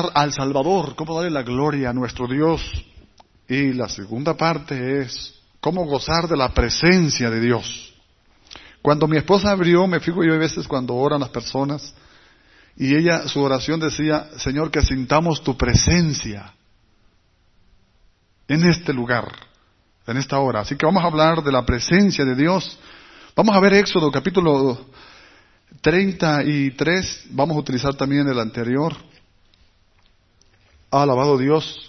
gozar al Salvador, cómo darle la gloria a nuestro Dios. Y la segunda parte es cómo gozar de la presencia de Dios. Cuando mi esposa abrió, me fijo yo a veces cuando oran las personas, y ella, su oración decía, Señor, que sintamos tu presencia en este lugar, en esta hora. Así que vamos a hablar de la presencia de Dios. Vamos a ver Éxodo capítulo 33, vamos a utilizar también el anterior. Alabado Dios.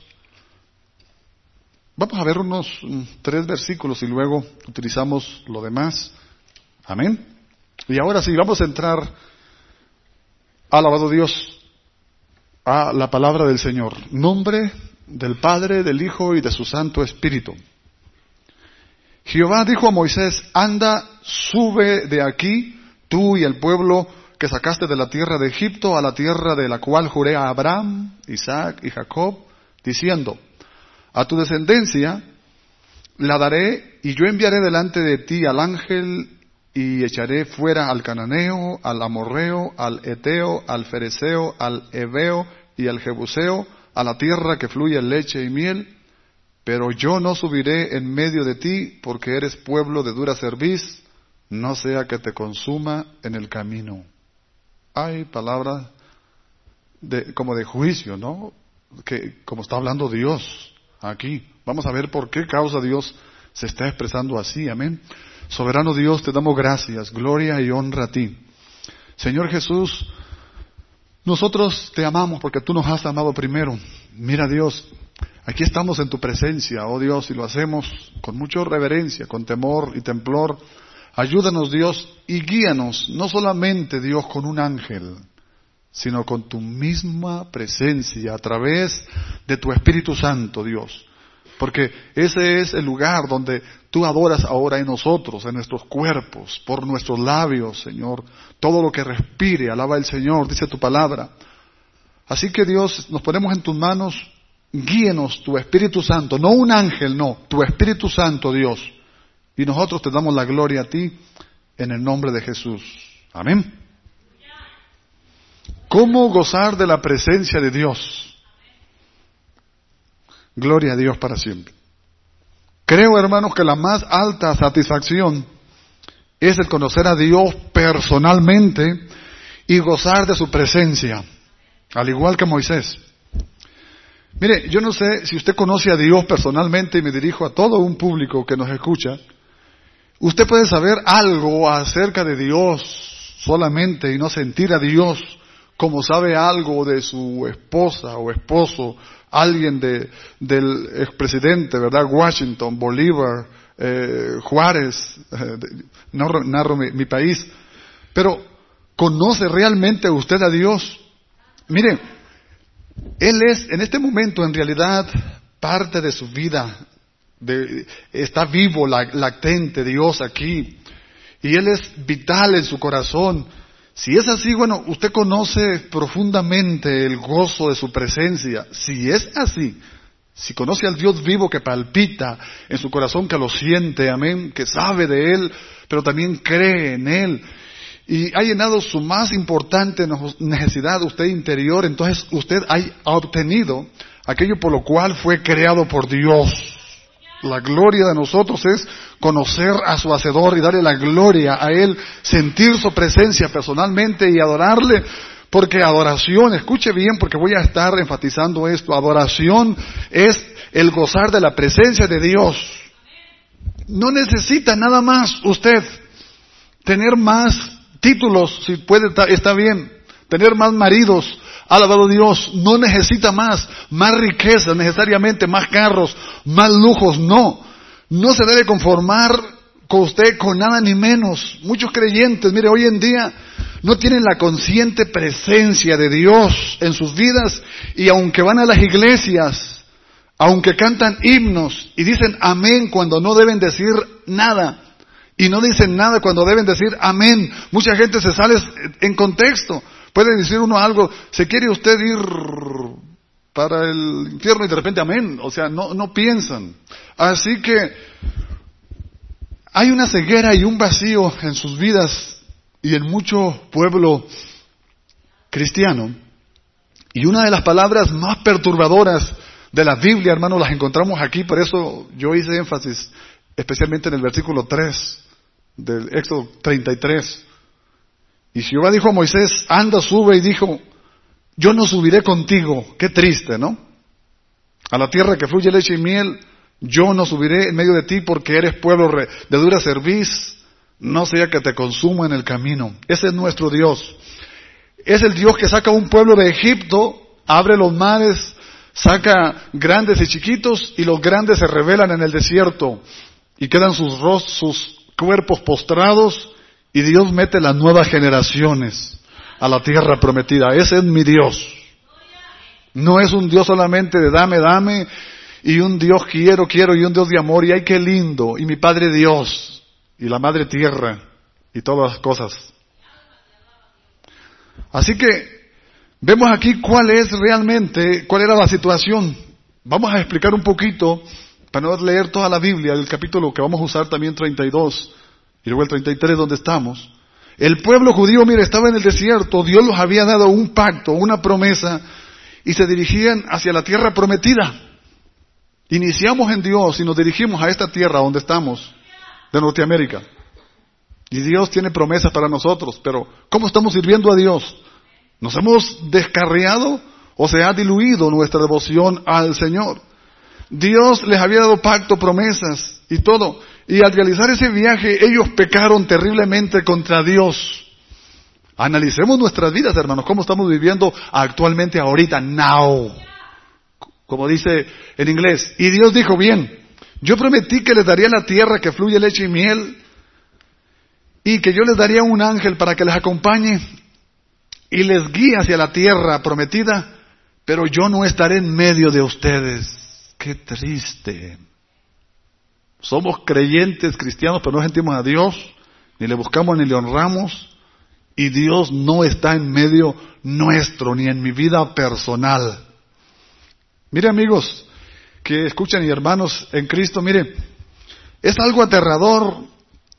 Vamos a ver unos 3 versículos y luego utilizamos lo demás. Amén. Y ahora sí, vamos a entrar, alabado Dios, a la palabra del Señor. Nombre del Padre, del Hijo y de su Santo Espíritu. Jehová dijo a Moisés, anda, sube de aquí, tú y el pueblo que sacaste de la tierra de Egipto, a la tierra de la cual juré a Abraham, Isaac y Jacob, diciendo, a tu descendencia la daré, y yo enviaré delante de ti al ángel, y echaré fuera al cananeo, al amorreo, al eteo, al fereceo, al heveo y al jebuseo, a la tierra que fluye leche y miel. Pero yo no subiré en medio de ti, porque eres pueblo de dura cerviz, no sea que te consuma en el camino. Hay palabras como de juicio, ¿no? Que como está hablando Dios aquí. Vamos a ver por qué causa Dios se está expresando así, amén. Soberano Dios, te damos gracias, gloria y honra a ti. Señor Jesús, nosotros te amamos porque tú nos has amado primero. Mira Dios, aquí estamos en tu presencia, oh Dios, y lo hacemos con mucha reverencia, con temor y temblor. Ayúdanos Dios y guíanos, no solamente Dios con un ángel, sino con tu misma presencia a través de tu Espíritu Santo, Dios. Porque ese es el lugar donde tú adoras ahora en nosotros, en nuestros cuerpos, por nuestros labios, Señor. Todo lo que respire, alaba al Señor, dice tu palabra. Así que Dios, nos ponemos en tus manos, guíenos tu Espíritu Santo, no un ángel, no, tu Espíritu Santo, Dios. Y nosotros te damos la gloria a ti en el nombre de Jesús. Amén. ¿Cómo gozar de la presencia de Dios? Gloria a Dios para siempre. Creo, hermanos, que la más alta satisfacción es el conocer a Dios personalmente y gozar de su presencia, al igual que Moisés. Mire, yo no sé si usted conoce a Dios personalmente, y me dirijo a todo un público que nos escucha. Usted puede saber algo acerca de Dios solamente y no sentir a Dios como sabe algo de su esposa o esposo, alguien del expresidente, ¿verdad? Washington, Bolívar, Juárez, narro mi país. Pero, ¿conoce realmente usted a Dios? Mire, Él es, en este momento, en realidad, parte de su vida. Está vivo, latente, Dios aquí. Y Él es vital en su corazón. Si es así, bueno, usted conoce profundamente el gozo de su presencia. Si es así, si conoce al Dios vivo que palpita en su corazón, que lo siente, amén, que sabe de Él, pero también cree en Él, y ha llenado su más importante necesidad usted interior, entonces usted ha obtenido aquello por lo cual fue creado por Dios. La gloria de nosotros es conocer a su Hacedor y darle la gloria a Él, sentir su presencia personalmente y adorarle, porque adoración, escuche bien porque voy a estar enfatizando esto, adoración es el gozar de la presencia de Dios. No necesita nada más usted tener más títulos, si puede, está bien, tener más maridos. Alabado Dios, no necesita más riqueza necesariamente, más carros, más lujos, no se debe conformar con usted con nada ni menos. Muchos creyentes, mire, hoy en día no tienen la consciente presencia de Dios en sus vidas, y aunque van a las iglesias, aunque cantan himnos y dicen amén cuando no deben decir nada, y no dicen nada cuando deben decir amén, mucha gente se sale en contexto. Puede decir uno algo, ¿se quiere usted ir para el infierno? Y de repente, amén. O sea, no piensan. Así que hay una ceguera y un vacío en sus vidas y en mucho pueblo cristiano Y una de las palabras más perturbadoras de la Biblia, hermanos, las encontramos aquí. Por eso yo hice énfasis especialmente en el versículo 3 del Éxodo 33. Y Jehová dijo a Moisés, anda, sube, y dijo, yo no subiré contigo. Qué triste, ¿no? A la tierra que fluye leche y miel, yo no subiré en medio de ti porque eres pueblo de dura cerviz, no sea que te consuma en el camino. Ese es nuestro Dios. Es el Dios que saca a un pueblo de Egipto, abre los mares, saca grandes y chiquitos, y los grandes se rebelan en el desierto, y quedan sus cuerpos postrados, y Dios mete las nuevas generaciones a la tierra prometida. Ese es mi Dios. No es un Dios solamente de dame, y un Dios quiero, y un Dios de amor, y ay qué lindo, y mi Padre Dios, y la Madre Tierra, y todas las cosas. Así que vemos aquí cuál era la situación. Vamos a explicar un poquito, para no leer toda la Biblia, el capítulo que vamos a usar también 32, y luego el 33 donde estamos. El pueblo judío, mire, estaba en el desierto, Dios los había dado un pacto, una promesa, y se dirigían hacia la tierra prometida. Iniciamos en Dios y nos dirigimos a esta tierra donde estamos, de Norteamérica. Y Dios tiene promesas para nosotros, pero ¿cómo estamos sirviendo a Dios? ¿Nos hemos descarriado o se ha diluido nuestra devoción al Señor? Dios les había dado pacto, promesas y todo. Y al realizar ese viaje, ellos pecaron terriblemente contra Dios. Analicemos nuestras vidas, hermanos, cómo estamos viviendo actualmente, ahorita, now. Como dice en inglés. Y Dios dijo, bien, yo prometí que les daría la tierra que fluye leche y miel, y que yo les daría un ángel para que les acompañe y les guíe hacia la tierra prometida, pero yo no estaré en medio de ustedes. Qué triste. Somos creyentes cristianos, pero no sentimos a Dios, ni le buscamos ni le honramos, y Dios no está en medio nuestro, ni en mi vida personal. Mire, amigos que escuchan y hermanos en Cristo, mire, es algo aterrador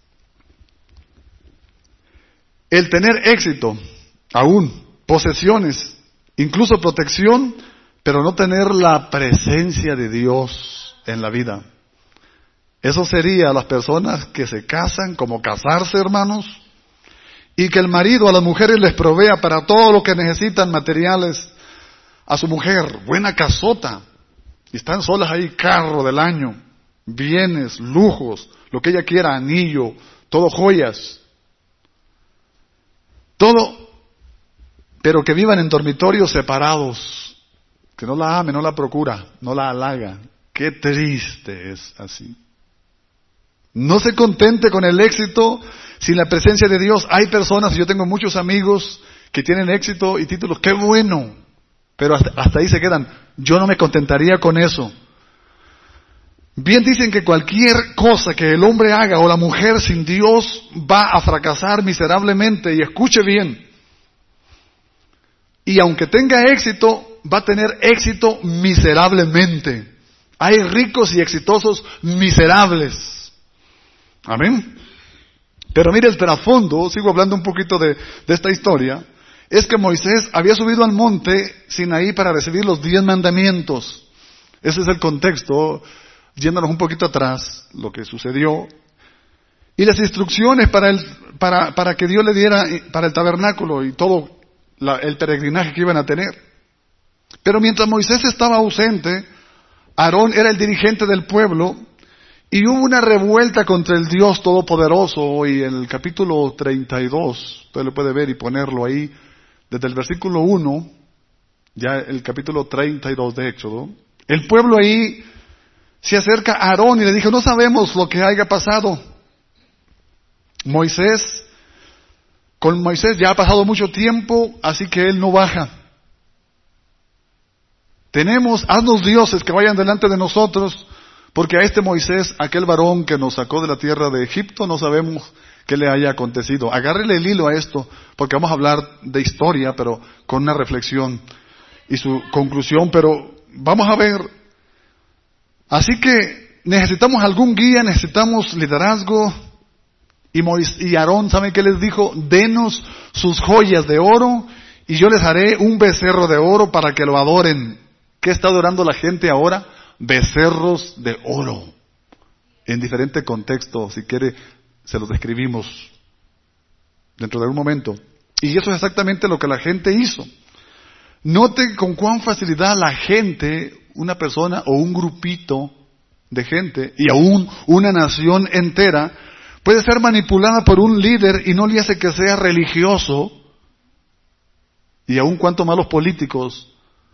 el tener éxito, aún, posesiones, incluso protección, pero no tener la presencia de Dios en la vida. Eso sería las personas que se casan, como casarse, hermanos, y que el marido a las mujeres les provea para todo lo que necesitan materiales a su mujer, buena casota, y están solas ahí, carro del año, bienes, lujos, lo que ella quiera, anillo, todo joyas. Todo, pero que vivan en dormitorios separados, que no la ame, no la procura, no la halaga. Qué triste es así. No se contente con el éxito sin la presencia de Dios. Hay personas, yo tengo muchos amigos que tienen éxito y títulos, qué bueno, pero hasta ahí se quedan. Yo no me contentaría con eso. Bien dicen que cualquier cosa que el hombre haga o la mujer sin Dios va a fracasar miserablemente, y escuche bien. Y aunque tenga éxito, va a tener éxito miserablemente. Hay ricos y exitosos miserables. Amén. Pero mire el trasfondo, sigo hablando un poquito de esta historia, es que Moisés había subido al monte Sinaí para recibir los 10 mandamientos. Ese es el contexto. Yéndonos un poquito atrás, lo que sucedió, y las instrucciones para que Dios le diera para el tabernáculo y todo el peregrinaje que iban a tener. Pero mientras Moisés estaba ausente, Aarón era el dirigente del pueblo, y hubo una revuelta contra el Dios Todopoderoso, y en el capítulo 32, usted lo puede ver y ponerlo ahí, desde el versículo 1, ya el capítulo 32 de Éxodo, el pueblo ahí se acerca a Aarón y le dijo, no sabemos lo que haya pasado. Con Moisés ya ha pasado mucho tiempo, así que él no baja. Haznos dioses que vayan delante de nosotros, porque a este Moisés, aquel varón que nos sacó de la tierra de Egipto, no sabemos qué le haya acontecido. Agárrele el hilo a esto, porque vamos a hablar de historia, pero con una reflexión y su conclusión, pero vamos a ver. Así que necesitamos algún guía, necesitamos liderazgo. Y Aarón, ¿saben qué les dijo? Denos sus joyas de oro y yo les haré un becerro de oro para que lo adoren. ¿Qué está adorando la gente ahora? Becerros de oro. En diferente contexto, si quiere, se los describimos dentro de un momento. Y eso es exactamente lo que la gente hizo. Note con cuán facilidad la gente, una persona o un grupito de gente, y aún una nación entera, puede ser manipulada por un líder y no le hace que sea religioso, y aún cuanto más los políticos,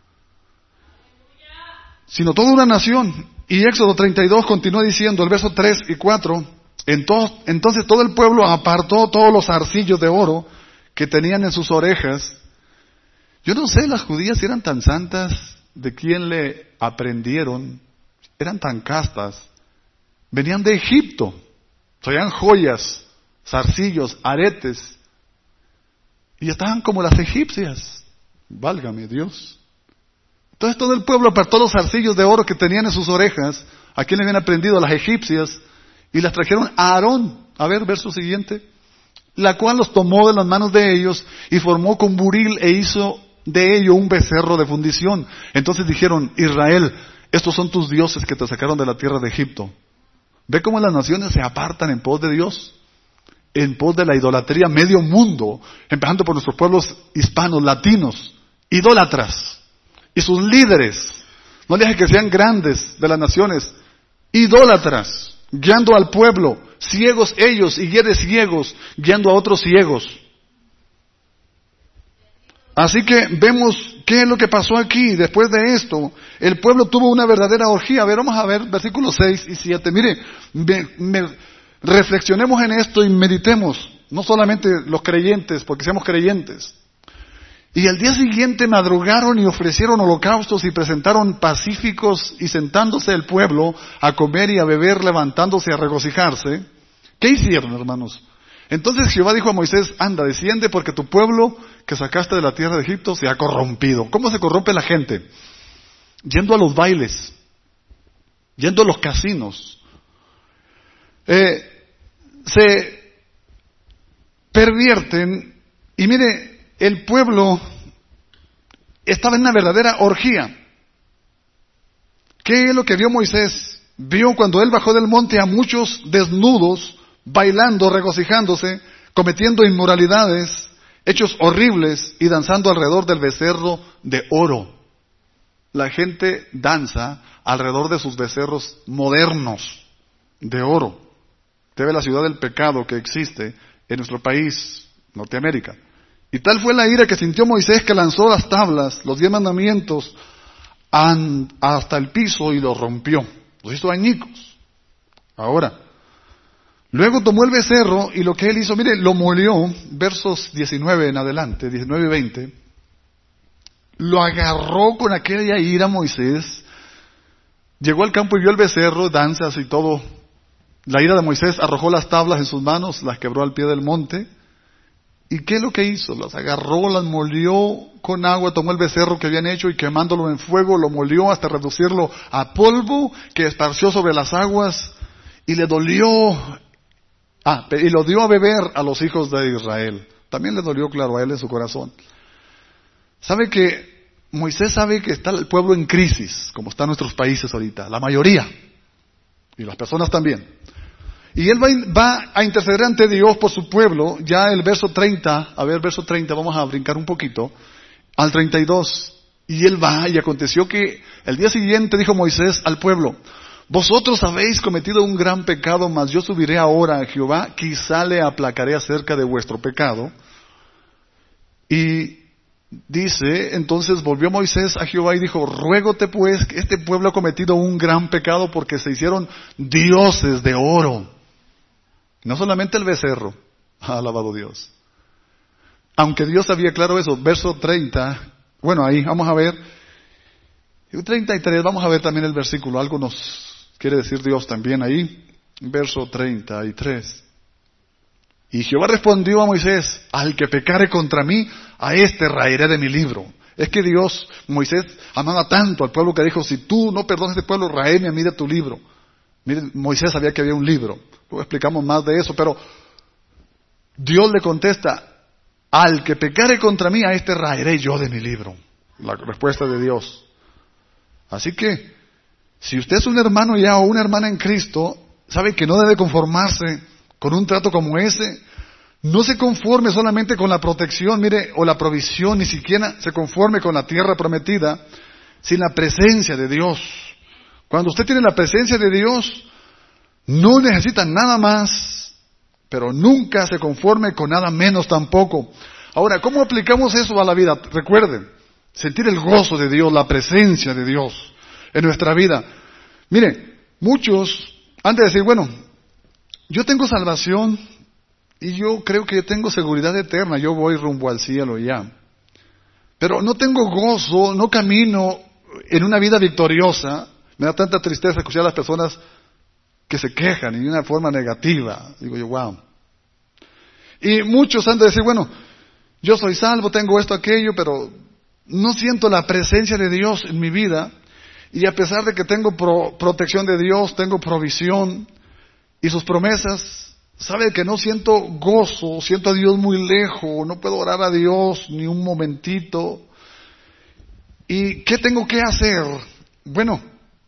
sino toda una nación. Y Éxodo 32 continúa diciendo, el verso 3 y 4, entonces todo el pueblo apartó todos los zarcillos de oro que tenían en sus orejas. Yo no sé, las judías si eran tan santas, de quién le aprendieron, eran tan castas, venían de Egipto, traían joyas, zarcillos, aretes, y estaban como las egipcias, válgame Dios. Entonces todo el pueblo apartó los zarcillos de oro que tenían en sus orejas, a quien le habían aprendido, a las egipcias, y las trajeron a Aarón. A ver, verso siguiente. La cual los tomó de las manos de ellos y formó con buril e hizo de ello un becerro de fundición. Entonces dijeron, Israel, estos son tus dioses que te sacaron de la tierra de Egipto. ¿Ve cómo las naciones se apartan en pos de Dios? En pos de la idolatría, medio mundo, empezando por nuestros pueblos hispanos, latinos, idólatras. Y sus líderes, no dejen que sean grandes de las naciones, idólatras, guiando al pueblo, ciegos ellos y guías ciegos, guiando a otros ciegos. Así que vemos qué es lo que pasó aquí. Después de esto, el pueblo tuvo una verdadera orgía. A ver, vamos a ver versículos 6 y 7. Mire, reflexionemos en esto y meditemos, no solamente los creyentes, porque seamos creyentes. Y al día siguiente madrugaron y ofrecieron holocaustos y presentaron pacíficos, y sentándose el pueblo a comer y a beber, levantándose a regocijarse. ¿Qué hicieron, hermanos? Entonces Jehová dijo a Moisés, anda, desciende porque tu pueblo que sacaste de la tierra de Egipto se ha corrompido. ¿Cómo se corrompe la gente? Yendo a los bailes, yendo a los casinos. Se pervierten, y mire, el pueblo estaba en una verdadera orgía. ¿Qué es lo que vio Moisés? Vio cuando él bajó del monte a muchos desnudos, bailando, regocijándose, cometiendo inmoralidades, hechos horribles y danzando alrededor del becerro de oro. La gente danza alrededor de sus becerros modernos de oro. Usted ve la ciudad del pecado que existe en nuestro país, Norteamérica. Y tal fue la ira que sintió Moisés que lanzó las tablas, los 10 mandamientos, hasta el piso y los rompió. Los hizo añicos. Ahora, luego tomó el becerro y lo que él hizo, mire, lo molió, versos 19 en adelante, 19 y 20. Lo agarró con aquella ira Moisés. Llegó al campo y vio el becerro, danzas y todo. La ira de Moisés arrojó las tablas en sus manos, las quebró al pie del monte. ¿Y qué es lo que hizo? Las agarró, las molió con agua, tomó el becerro que habían hecho y quemándolo en fuego, lo molió hasta reducirlo a polvo que esparció sobre las aguas y le dolió. Y lo dio a beber a los hijos de Israel. También le dolió, claro, a él en su corazón. ¿Sabe que Moisés sabe que está el pueblo en crisis, como están nuestros países ahorita, la mayoría, y las personas también? Y él va a interceder ante Dios por su pueblo. Ya el verso 30, verso 30, vamos a brincar un poquito, al 32. Y él va, y aconteció que el día siguiente dijo Moisés al pueblo, vosotros habéis cometido un gran pecado, mas yo subiré ahora a Jehová, quizá le aplacaré acerca de vuestro pecado. Y dice, entonces volvió Moisés a Jehová y dijo, ruégote pues que este pueblo ha cometido un gran pecado porque se hicieron dioses de oro. No solamente el becerro, alabado Dios. Aunque Dios sabía claro eso, verso 30, bueno ahí, vamos a ver, 33, vamos a ver también el versículo, algo nos quiere decir Dios también ahí, verso 33. Y Jehová respondió a Moisés, al que pecare contra mí, a este raeré de mi libro. Es que Moisés amaba tanto al pueblo que dijo, si tú no perdonas a este pueblo, raéme a mí de tu libro. Mire, Moisés sabía que había un libro. Luego explicamos más de eso, pero Dios le contesta, Al que pecare contra mí, a este raeré yo de mi libro. La respuesta de Dios. Así que, si usted es un hermano ya o una hermana en Cristo, sabe que no debe conformarse con un trato como ese. No se conforme solamente con la protección, mire, o la provisión, ni siquiera se conforme con la tierra prometida, sin la presencia de Dios. Cuando usted tiene la presencia de Dios, no necesita nada más, pero nunca se conforme con nada menos tampoco. Ahora, ¿cómo aplicamos eso a la vida? Recuerden, sentir el gozo de Dios, la presencia de Dios en nuestra vida. Mire, muchos han de decir, bueno, yo tengo salvación y yo creo que tengo seguridad eterna, yo voy rumbo al cielo ya. Pero no tengo gozo, no camino en una vida victoriosa. Me da tanta tristeza escuchar a las personas que se quejan y de una forma negativa. Digo yo, wow. Y muchos han de decir, bueno, yo soy salvo, tengo esto, aquello, pero no siento la presencia de Dios en mi vida. Y a pesar de que tengo protección de Dios, tengo provisión y sus promesas, sabe que no siento gozo, siento a Dios muy lejos, no puedo orar a Dios ni un momentito. ¿Y qué tengo que hacer? Bueno,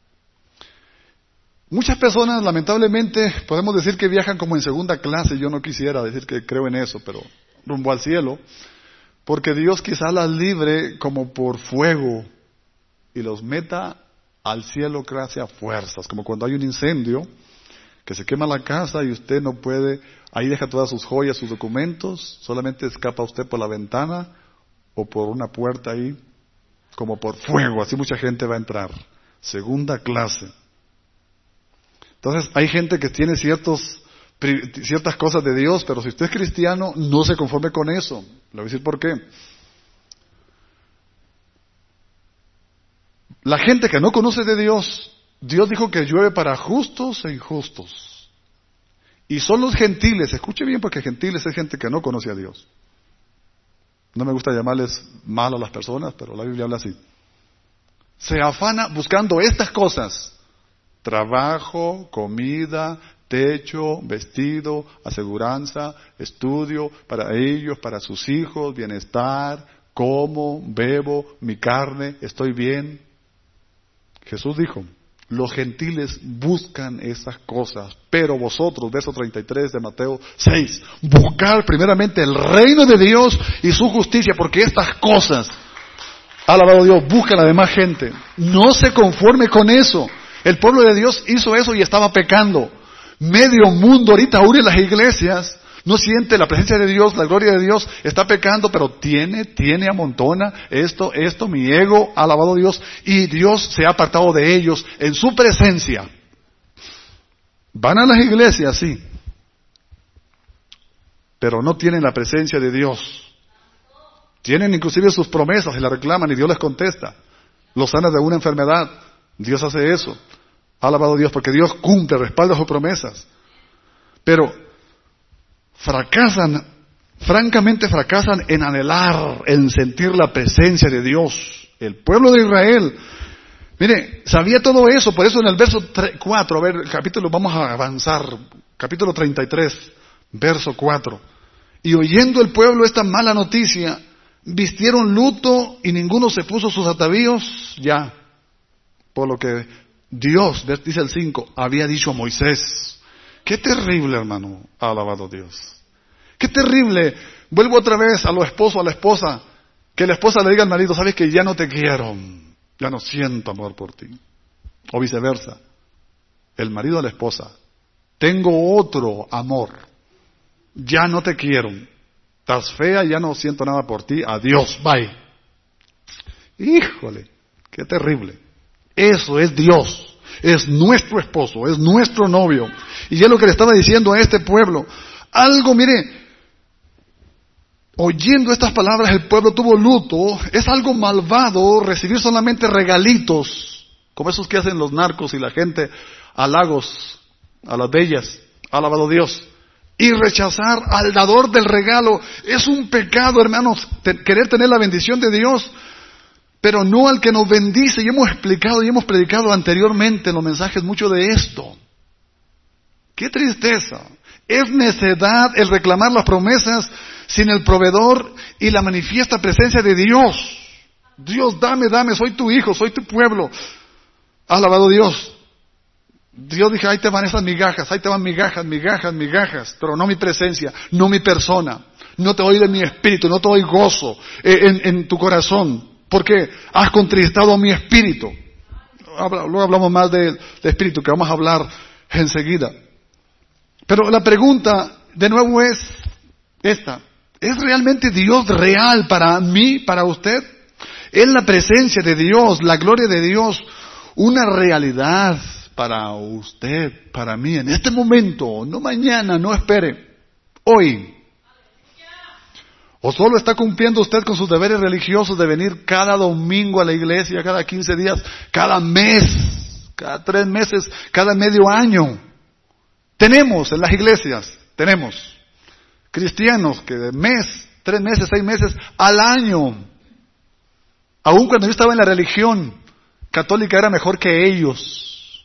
muchas personas lamentablemente podemos decir que viajan como en segunda clase. Yo no quisiera decir que creo en eso, pero rumbo al cielo, porque Dios quizás las libre como por fuego y los meta al cielo casi a fuerzas, como cuando hay un incendio que se quema la casa y usted no puede, ahí deja todas sus joyas, sus documentos, solamente escapa usted por la ventana o por una puerta ahí, como por fuego. Así mucha gente va a entrar, segunda clase. Entonces hay gente que tiene ciertas cosas de Dios, pero si usted es cristiano, no se conforme con eso. Le voy a decir por qué. La gente que no conoce de Dios, Dios dijo que llueve para justos e injustos. Y son los gentiles, escuche bien, porque gentiles es gente que no conoce a Dios. No me gusta llamarles mal a las personas, pero la Biblia habla así. Se afana buscando estas cosas: trabajo, comida, techo, vestido, aseguranza, estudio, para ellos, para sus hijos, bienestar, como, bebo, mi carne, estoy bien. Jesús dijo, los gentiles buscan esas cosas, pero vosotros, verso 33 de Mateo 6, buscar primeramente el reino de Dios y su justicia, porque estas cosas, alabado Dios, busca la demás gente. No se conforme con eso. El pueblo de Dios hizo eso y estaba pecando. Medio mundo ahorita, aún en las iglesias, no siente la presencia de Dios, la gloria de Dios, está pecando, pero tiene, amontona, esto, mi ego, alabado Dios, y Dios se ha apartado de ellos en su presencia. Van a las iglesias, sí, pero no tienen la presencia de Dios. Tienen inclusive sus promesas y las reclaman y Dios les contesta. Los sana de una enfermedad, Dios hace eso. Alabado Dios, porque Dios cumple, respalda sus promesas. Pero francamente fracasan en anhelar, en sentir la presencia de Dios. El pueblo de Israel, mire, sabía todo eso, por eso en el verso 4, a ver, el capítulo, vamos a avanzar, capítulo 33, verso 4. Y oyendo el pueblo esta mala noticia, vistieron luto y ninguno se puso sus atavíos, ya, por lo que Dios, dice el 5, había dicho a Moisés. Qué terrible, hermano, alabado Dios. Qué terrible. Vuelvo otra vez a lo esposo, a la esposa, que la esposa le diga al marido, sabes que ya no te quiero, ya no siento amor por ti. O viceversa. El marido a la esposa, tengo otro amor, ya no te quiero. Estás fea, ya no siento nada por ti, adiós, bye. Híjole, qué terrible. Eso es Dios. Es nuestro esposo, es nuestro novio. Y es lo que le estaba diciendo a este pueblo. Algo, mire, oyendo estas palabras el pueblo tuvo luto. Es algo malvado recibir solamente regalitos, como esos que hacen los narcos y la gente, halagos a las bellas, alabado Dios. Y rechazar al dador del regalo. Es un pecado, hermanos, querer tener la bendición de Dios, pero no al que nos bendice. Y hemos explicado y hemos predicado anteriormente en los mensajes mucho de esto. ¡Qué tristeza! Es necedad el reclamar las promesas sin el proveedor y la manifiesta presencia de Dios. Dios, dame, soy tu hijo, soy tu pueblo. Alabado Dios. Dios dijo, ahí te van esas migajas, ahí te van migajas, pero no mi presencia, no mi persona. No te doy de mi espíritu, no te doy gozo en tu corazón, porque has contristado mi espíritu. Luego hablamos más de espíritu, que vamos a hablar enseguida. Pero la pregunta, de nuevo, es esta. ¿Es realmente Dios real para mí, para usted? ¿Es la presencia de Dios, la gloria de Dios, una realidad para usted, para mí, en este momento? No mañana, no espere, hoy. ¿O solo está cumpliendo usted con sus deberes religiosos de venir cada domingo a la iglesia, cada 15 días, cada mes, cada 3 meses, cada medio año? Tenemos en las iglesias, tenemos cristianos que de mes, 3 meses, 6 meses al año. Aún cuando yo estaba en la religión católica era mejor que ellos.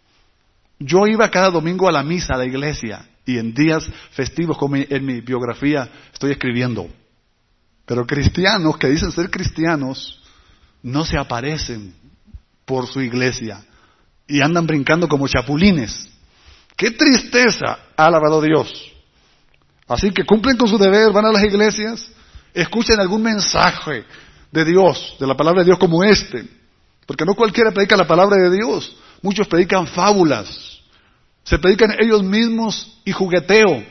Yo iba cada domingo a la misa, a la iglesia, y en días festivos, como en mi biografía estoy escribiendo. Pero cristianos que dicen ser cristianos no se aparecen por su iglesia y andan brincando como chapulines. ¡Qué tristeza! Alabado Dios. Así que cumplen con su deber, van a las iglesias, escuchen algún mensaje de Dios, de la palabra de Dios como este. Porque no cualquiera predica la palabra de Dios. Muchos predican fábulas. Se predican ellos mismos y jugueteo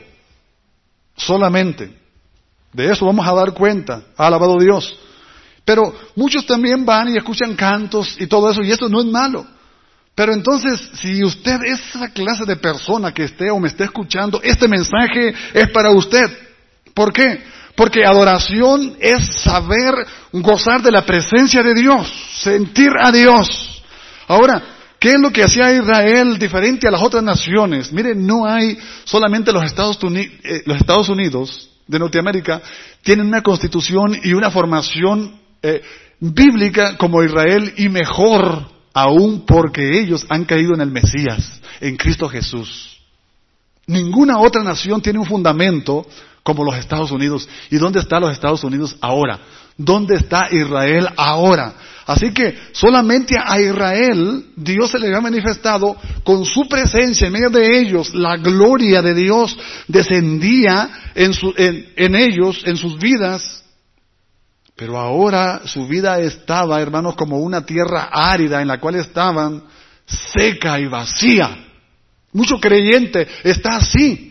solamente. De eso vamos a dar cuenta. Alabado Dios. Pero muchos también van y escuchan cantos y todo eso, y eso no es malo. Pero entonces, si usted es esa clase de persona que esté o me esté escuchando, este mensaje es para usted. ¿Por qué? Porque adoración es saber gozar de la presencia de Dios, sentir a Dios. Ahora, ¿qué es lo que hacía Israel diferente a las otras naciones? Miren, no hay solamente los Estados Unidos de Norteamérica tienen una constitución y una formación bíblica como Israel, y mejor aún porque ellos han caído en el Mesías, en Cristo Jesús. Ninguna otra nación tiene un fundamento como los Estados Unidos. ¿Y dónde están los Estados Unidos ahora? ¿Dónde está Israel ahora? Así que solamente a Israel Dios se le había manifestado con su presencia en medio de ellos. La gloria de Dios descendía en ellos, en sus vidas. Pero ahora su vida estaba, hermanos, como una tierra árida en la cual estaban seca y vacía. Mucho creyente está así.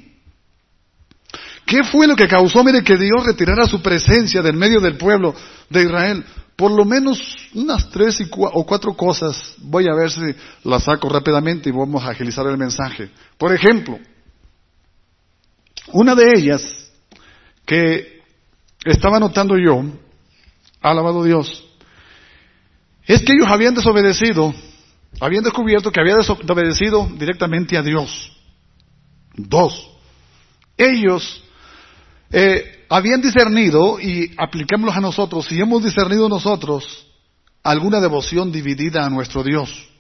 ¿Qué fue lo que causó, mire, que Dios retirara su presencia del medio del pueblo de Israel? Por lo menos unas 3 o 4 cosas. Voy a ver si las saco rápidamente y vamos a agilizar el mensaje. Por ejemplo, una de ellas que estaba notando yo, alabado Dios, es que ellos habían desobedecido, habían descubierto que habían desobedecido directamente a Dios. 2, ellos habían discernido, y aplicémoslos a nosotros, si hemos discernido nosotros alguna devoción dividida a nuestro Dios.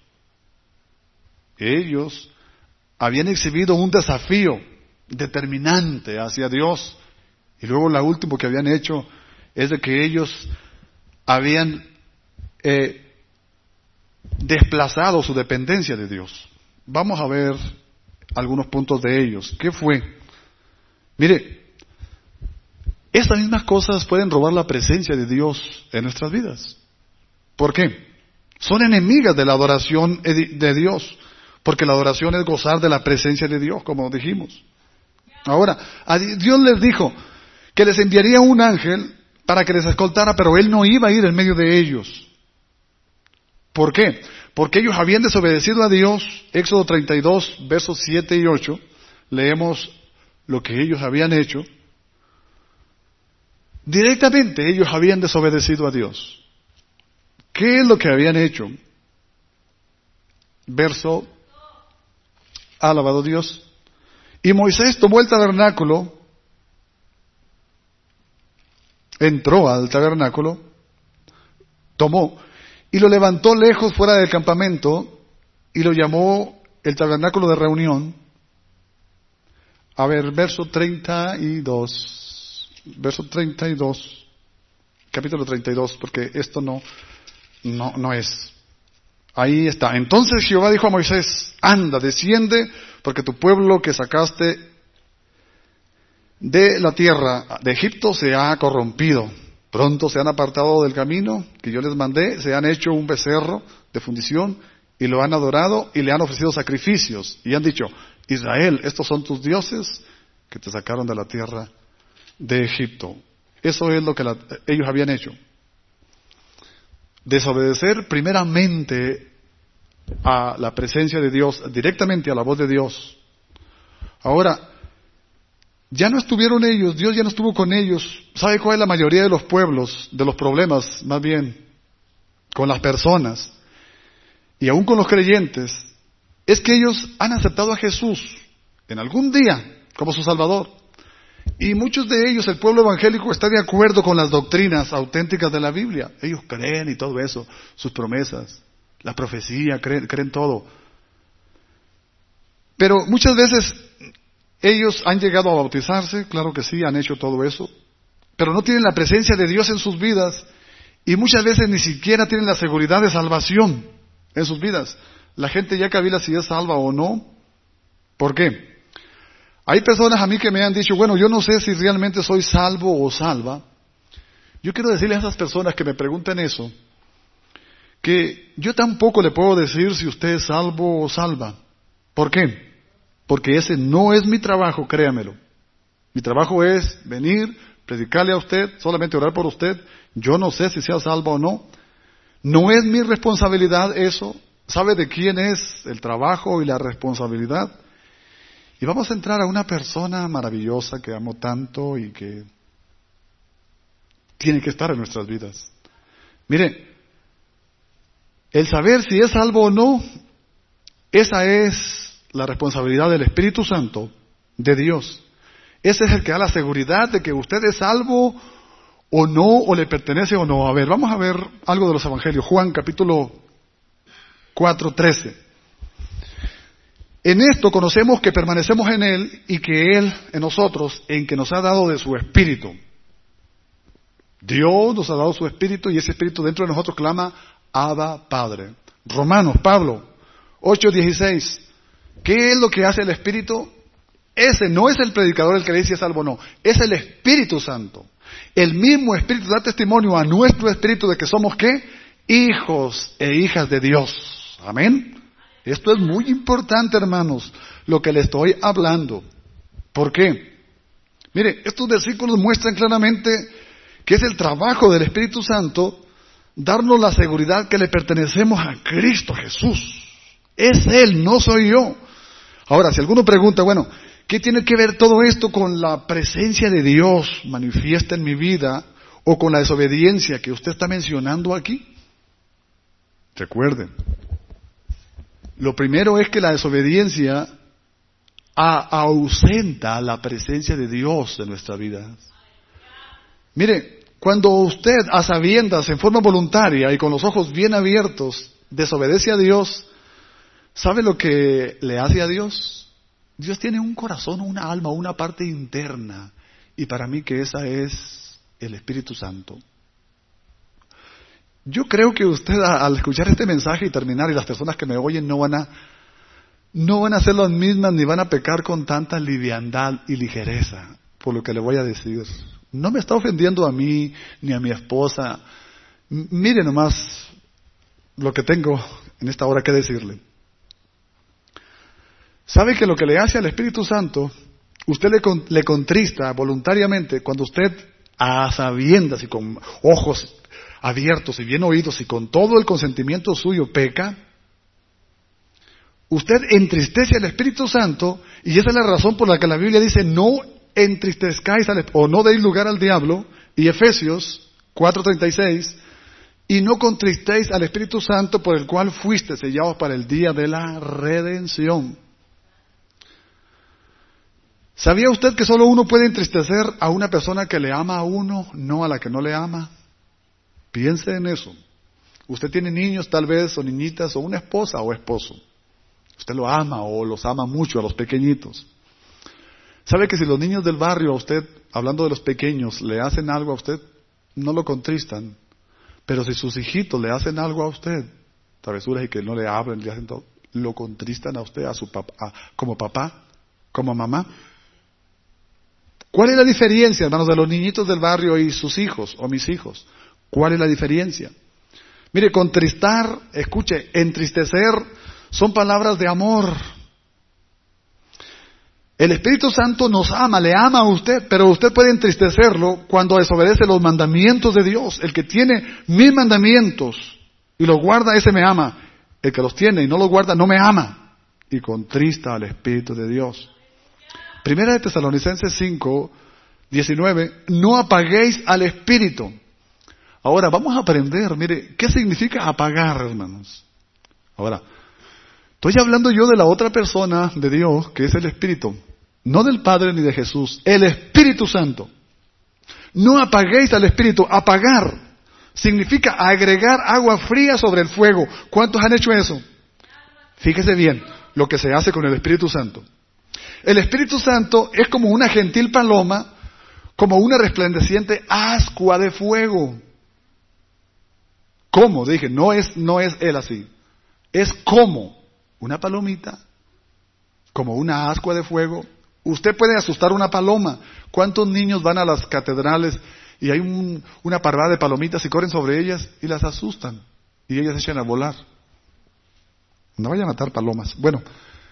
Ellos habían exhibido un desafío determinante hacia Dios, y luego la última que habían hecho es de que ellos habían desplazado su dependencia de Dios. Vamos a ver algunos puntos de ellos. ¿Qué fue? Mire, estas mismas cosas pueden robar la presencia de Dios en nuestras vidas. ¿Por qué? Son enemigas de la adoración de Dios, porque la adoración es gozar de la presencia de Dios, como dijimos. Ahora, a Dios les dijo que les enviaría un ángel para que les escoltara, pero Él no iba a ir en medio de ellos. ¿Por qué? Porque ellos habían desobedecido a Dios. Éxodo 32, versos 7 y 8, leemos lo que ellos habían hecho. Directamente ellos habían desobedecido a Dios. ¿Qué es lo que habían hecho? Verso, alabado Dios. Y Moisés tomó el tabernáculo, entró al tabernáculo, tomó y lo levantó lejos fuera del campamento y lo llamó el tabernáculo de reunión. A ver, verso 32. verso 32, capítulo 32, porque esto no es. Ahí está. Entonces Jehová dijo a Moisés, anda, desciende, porque tu pueblo que sacaste de la tierra de Egipto se ha corrompido. Pronto se han apartado del camino que yo les mandé, se han hecho un becerro de fundición y lo han adorado y le han ofrecido sacrificios. Y han dicho, Israel, estos son tus dioses que te sacaron de la tierra de Egipto. Eso es lo que ellos habían hecho. Desobedecer primeramente a la presencia de Dios, directamente a la voz de Dios. Ahora, ya no estuvieron ellos, Dios ya no estuvo con ellos. ¿Sabe cuál es la mayoría de los pueblos, de los problemas, más bien, con las personas y aún con los creyentes? Es que ellos han aceptado a Jesús en algún día como su Salvador. Y muchos de ellos, el pueblo evangélico, está de acuerdo con las doctrinas auténticas de la Biblia. Ellos creen y todo eso, sus promesas, la profecía, creen todo. Pero muchas veces ellos han llegado a bautizarse, claro que sí, han hecho todo eso, pero no tienen la presencia de Dios en sus vidas y muchas veces ni siquiera tienen la seguridad de salvación en sus vidas. La gente ya cavila si es salva o no. ¿Por qué? Hay personas a mí que me han dicho, bueno, yo no sé si realmente soy salvo o salva. Yo quiero decirle a esas personas que me preguntan eso, que yo tampoco le puedo decir si usted es salvo o salva. ¿Por qué? Porque ese no es mi trabajo, créamelo. Mi trabajo es venir, predicarle a usted, solamente orar por usted. Yo no sé si sea salvo o no. No es mi responsabilidad eso. ¿Sabe de quién es el trabajo y la responsabilidad? Y vamos a entrar a una persona maravillosa que amo tanto y que tiene que estar en nuestras vidas. Mire, el saber si es salvo o no, esa es la responsabilidad del Espíritu Santo de Dios. Ese es el que da la seguridad de que usted es salvo o no, o le pertenece o no. A ver, vamos a ver algo de los evangelios. Juan capítulo 4:13. En esto conocemos que permanecemos en Él y que Él en nosotros, en que nos ha dado de su Espíritu. Dios nos ha dado su Espíritu y ese Espíritu dentro de nosotros clama, Abba, Padre. Romanos, Pablo, 8:16. ¿Qué es lo que hace el Espíritu? Ese no es el predicador el que le dice si es salvo o no, es el Espíritu Santo. El mismo Espíritu da testimonio a nuestro Espíritu de que somos ¿qué? Hijos e hijas de Dios. Amén. Esto es muy importante, hermanos, lo que le estoy hablando. ¿Por qué? Mire, estos versículos muestran claramente que es el trabajo del Espíritu Santo darnos la seguridad que le pertenecemos a Cristo Jesús. Es Él, no soy yo. Ahora, si alguno pregunta, bueno, ¿qué tiene que ver todo esto con la presencia de Dios manifiesta en mi vida o con la desobediencia que usted está mencionando aquí? Recuerden, lo primero es que la desobediencia ausenta la presencia de Dios en nuestra vida. Mire, cuando usted a sabiendas, en forma voluntaria y con los ojos bien abiertos, desobedece a Dios, ¿sabe lo que le hace a Dios? Dios tiene un corazón, una alma, una parte interna. Y para mí que esa es el Espíritu Santo. Yo creo que usted al escuchar este mensaje y terminar, y las personas que me oyen no van a hacer las mismas ni van a pecar con tanta liviandad y ligereza, por lo que le voy a decir. No me está ofendiendo a mí ni a mi esposa. Mire nomás lo que tengo en esta hora que decirle. ¿Sabe que lo que le hace al Espíritu Santo, usted le contrista voluntariamente cuando usted a sabiendas y con ojos abiertos y bien oídos y con todo el consentimiento suyo peca? Usted entristece al Espíritu Santo y esa es la razón por la que la Biblia dice no entristezcáis o no deis lugar al diablo, y Efesios 4:36, y no contristéis al Espíritu Santo por el cual fuiste sellados para el día de la redención. ¿Sabía usted que solo uno puede entristecer a una persona que le ama a uno, no a la que no le ama? Piense en eso. Usted tiene niños tal vez, o niñitas, o una esposa o esposo. Usted lo ama o los ama mucho a los pequeñitos. ¿Sabe que si los niños del barrio a usted, hablando de los pequeños, le hacen algo a usted, no lo contristan? Pero si sus hijitos le hacen algo a usted, travesuras y que no le hablan, le hacen todo, lo contristan a usted, a su papá, como papá, como mamá. ¿Cuál es la diferencia, hermanos, de los niñitos del barrio y sus hijos o mis hijos? ¿Cuál es la diferencia? Mire, contristar, escuche, entristecer, son palabras de amor. El Espíritu Santo nos ama, le ama a usted, pero usted puede entristecerlo cuando desobedece los mandamientos de Dios. El que tiene mis mandamientos y los guarda, ese me ama. El que los tiene y no los guarda, no me ama. Y contrista al Espíritu de Dios. Primera de Tesalonicenses 5, 19, no apaguéis al Espíritu. Ahora, vamos a aprender, mire, ¿qué significa apagar, hermanos? Ahora, estoy hablando yo de la otra persona de Dios, que es el Espíritu. No del Padre ni de Jesús, el Espíritu Santo. No apaguéis al Espíritu. Apagar significa agregar agua fría sobre el fuego. ¿Cuántos han hecho eso? Fíjese bien lo que se hace con el Espíritu Santo. El Espíritu Santo es como una gentil paloma, como una resplandeciente ascua de fuego. ¿Cómo? Dije, no es él así. Es como una palomita, como una ascua de fuego. Usted puede asustar una paloma. ¿Cuántos niños van a las catedrales y hay una parvada de palomitas y corren sobre ellas y las asustan? Y ellas se echan a volar. No vayan a matar palomas. Bueno,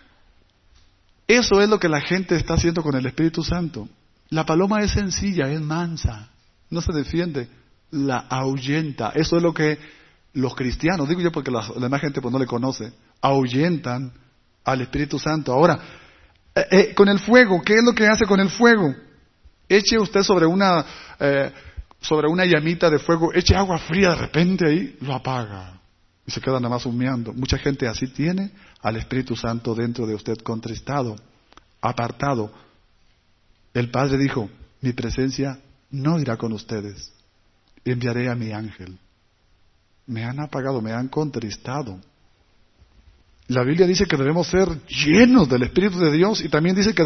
eso es lo que la gente está haciendo con el Espíritu Santo. La paloma es sencilla, es mansa, no se defiende, la ahuyenta. Eso es lo que los cristianos, digo yo porque la demás gente pues no le conoce, ahuyentan al Espíritu Santo. Ahora, con el fuego, ¿qué es lo que hace con el fuego? Eche usted sobre una llamita de fuego, eche agua fría de repente ahí, lo apaga y se queda nada más humeando. Mucha gente así tiene al Espíritu Santo dentro de usted, contristado, apartado. El Padre dijo, mi presencia no irá con ustedes, enviaré a mi ángel. Me han apagado, me han contristado. La Biblia dice que debemos ser llenos del Espíritu de Dios y también dice que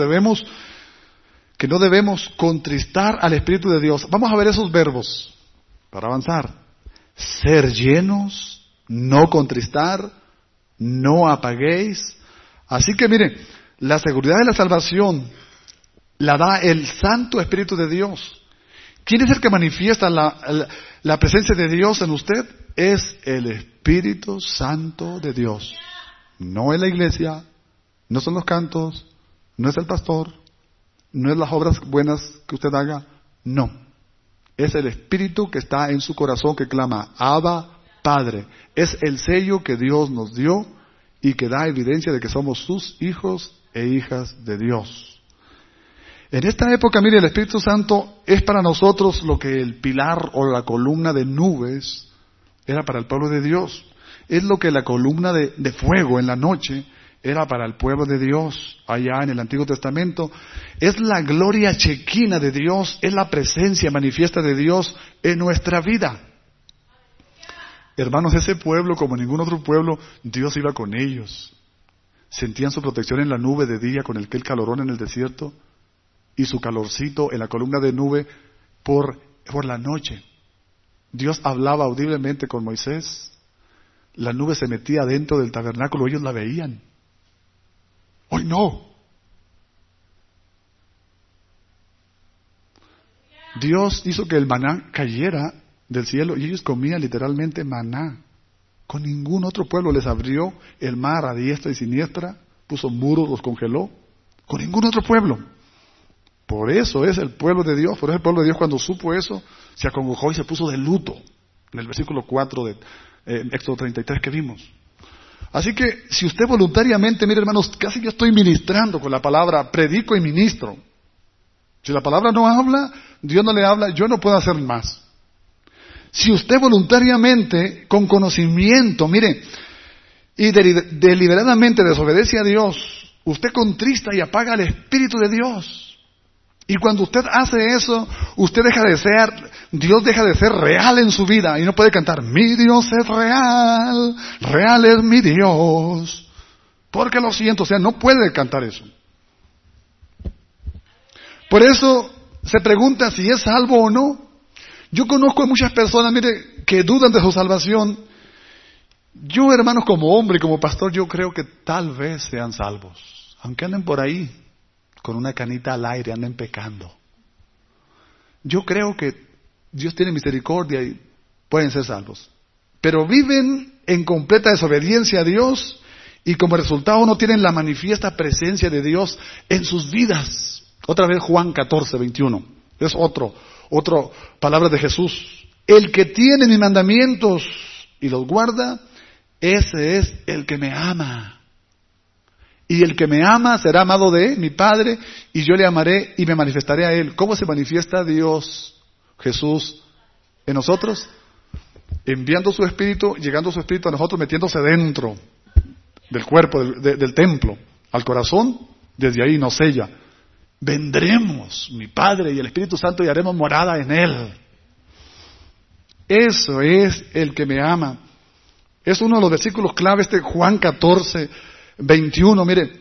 no debemos contristar al Espíritu de Dios. Vamos a ver esos verbos para avanzar. Ser llenos, no contristar, no apaguéis. Así que mire, la seguridad de la salvación la da el Santo Espíritu de Dios. ¿Quién es el que manifiesta la presencia de Dios en usted? Es el Espíritu Santo de Dios. No es la iglesia, no son los cantos, no es el pastor, no es las obras buenas que usted haga, no. Es el Espíritu que está en su corazón que clama, Abba, Padre. Es el sello que Dios nos dio y que da evidencia de que somos sus hijos e hijas de Dios. En esta época, mire, el Espíritu Santo es para nosotros lo que el pilar o la columna de nubes era para el pueblo de Dios. Es lo que la columna de fuego en la noche era para el pueblo de Dios allá en el Antiguo Testamento. Es la gloria chequina de Dios, es la presencia manifiesta de Dios en nuestra vida. Hermanos, ese pueblo, como ningún otro pueblo, Dios iba con ellos. Sentían su protección en la nube de día con el calorón en el desierto y su calorcito en la columna de nube por la noche. Dios hablaba audiblemente con Moisés. La nube se metía dentro del tabernáculo, ellos la veían. ¡Hoy no! Dios hizo que el maná cayera del cielo y ellos comían literalmente maná. Con ningún otro pueblo les abrió el mar a diestra y siniestra, puso muros, los congeló. Con ningún otro pueblo. Por eso es el pueblo de Dios. Por eso el pueblo de Dios, cuando supo eso, se acongojó y se puso de luto. En el versículo 4 de Éxodo 33 que vimos. Así que si usted voluntariamente, mire hermanos, casi yo estoy ministrando con la palabra, predico y ministro. Si la palabra no habla, Dios no le habla, yo no puedo hacer más. Si usted voluntariamente, con conocimiento, mire, y deliberadamente desobedece a Dios, usted contrista y apaga el Espíritu de Dios. Y cuando usted hace eso, usted Dios deja de ser real en su vida y no puede cantar, mi Dios es real, real es mi Dios, porque lo siento, o sea, no puede cantar eso. Por eso se pregunta si es salvo o no. Yo conozco a muchas personas, mire, que dudan de su salvación. Yo, hermanos, como hombre y como pastor, yo creo que tal vez sean salvos. Aunque anden por ahí con una canita al aire, anden pecando. Yo creo que Dios tiene misericordia y pueden ser salvos. Pero viven en completa desobediencia a Dios y como resultado no tienen la manifiesta presencia de Dios en sus vidas. Otra vez Juan 14:21. Es otra palabra de Jesús. El que tiene mis mandamientos y los guarda, ese es el que me ama. Y el que me ama será amado de mi Padre, y yo le amaré y me manifestaré a él. ¿Cómo se manifiesta Dios, Jesús, en nosotros? Enviando su Espíritu, llegando su Espíritu a nosotros, metiéndose dentro del cuerpo, del templo, al corazón, desde ahí nos sella. Vendremos, mi Padre y el Espíritu Santo, y haremos morada en él. Eso es el que me ama. Es uno de los versículos clave, Juan 14:21, mire,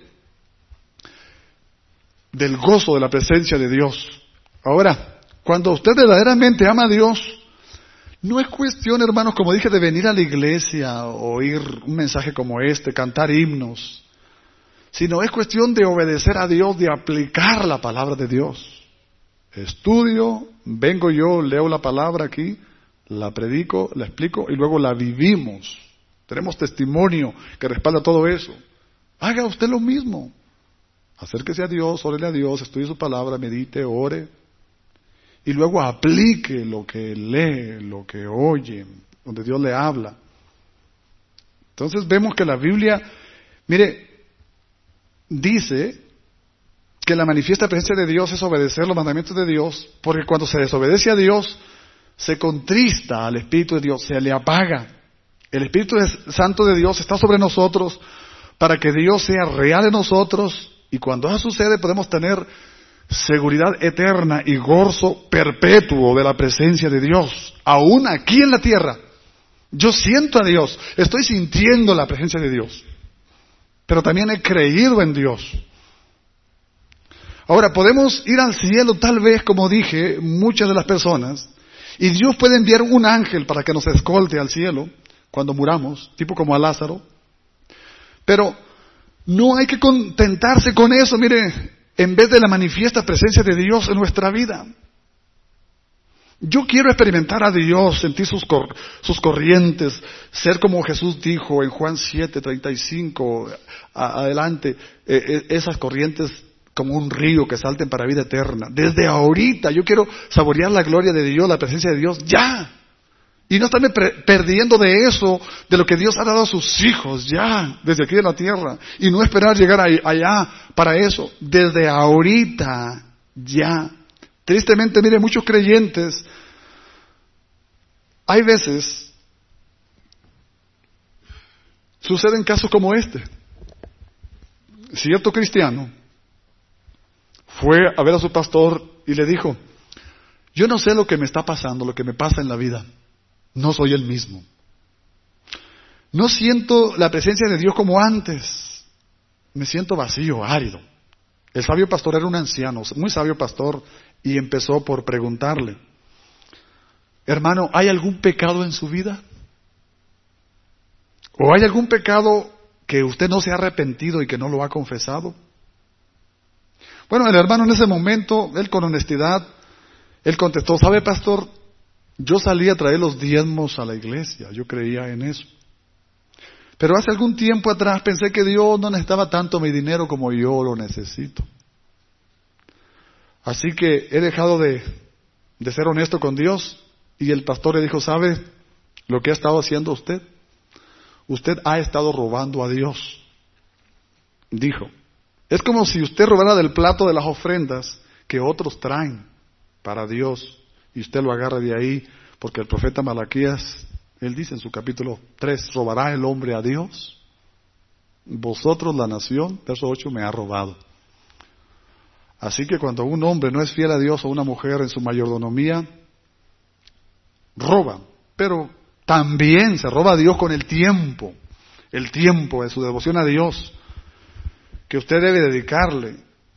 del gozo de la presencia de Dios. Ahora, cuando usted verdaderamente ama a Dios, no es cuestión, hermanos, como dije, de venir a la iglesia, oír un mensaje como este, cantar himnos, sino es cuestión de obedecer a Dios, de aplicar la palabra de Dios. Estudio, vengo yo, leo la palabra aquí, la predico, la explico y luego la vivimos. Tenemos testimonio que respalda todo eso. Haga usted lo mismo. Acérquese a Dios, órele a Dios, estudie su palabra, medite, ore. Y luego aplique lo que lee, lo que oye, donde Dios le habla. Entonces vemos que la Biblia, mire, dice que la manifiesta presencia de Dios es obedecer los mandamientos de Dios, porque cuando se desobedece a Dios, se contrista al Espíritu de Dios, se le apaga. El Espíritu Santo de Dios está sobre nosotros para que Dios sea real en nosotros, y cuando eso sucede podemos tener seguridad eterna y gozo perpetuo de la presencia de Dios, aún aquí en la tierra. Yo siento a Dios, estoy sintiendo la presencia de Dios, pero también he creído en Dios. Ahora, podemos ir al cielo tal vez, como dije, muchas de las personas, y Dios puede enviar un ángel para que nos escolte al cielo cuando muramos, tipo como a Lázaro. Pero no hay que contentarse con eso, mire, en vez de la manifiesta presencia de Dios en nuestra vida. Yo quiero experimentar a Dios, sentir sus corrientes, ser como Jesús dijo en Juan 7:35, adelante, esas corrientes como un río que salten para vida eterna. Desde ahorita yo quiero saborear la gloria de Dios, la presencia de Dios, ya. Y no estarme perdiendo de eso, de lo que Dios ha dado a sus hijos, ya, desde aquí en la tierra. Y no esperar llegar allá para eso, desde ahorita, ya. Tristemente, mire, muchos creyentes, hay veces, suceden casos como este. Cierto cristiano fue a ver a su pastor y le dijo, yo no sé lo que me está pasando, lo que me pasa en la vida. No soy el mismo. No siento la presencia de Dios como antes. Me siento vacío, árido. El sabio pastor era un anciano, muy sabio pastor, y empezó por preguntarle, hermano, ¿hay algún pecado en su vida? ¿O hay algún pecado que usted no se ha arrepentido y que no lo ha confesado? Bueno, el hermano en ese momento, él con honestidad, él contestó, ¿sabe, pastor? Yo salí a traer los diezmos a la iglesia, yo creía en eso. Pero hace algún tiempo atrás pensé que Dios no necesitaba tanto mi dinero como yo lo necesito. Así que he dejado de ser honesto con Dios. Y el pastor le dijo, ¿sabe lo que ha estado haciendo usted? Usted ha estado robando a Dios. Dijo, es como si usted robara del plato de las ofrendas que otros traen para Dios. Y usted lo agarra de ahí, porque el profeta Malaquías, él dice en su capítulo 3, ¿robará el hombre a Dios? Vosotros, la nación, verso 8, me ha robado. Así que cuando un hombre no es fiel a Dios o una mujer en su mayordomía, roba, pero también se roba a Dios con el tiempo de su devoción a Dios, que usted debe dedicarle.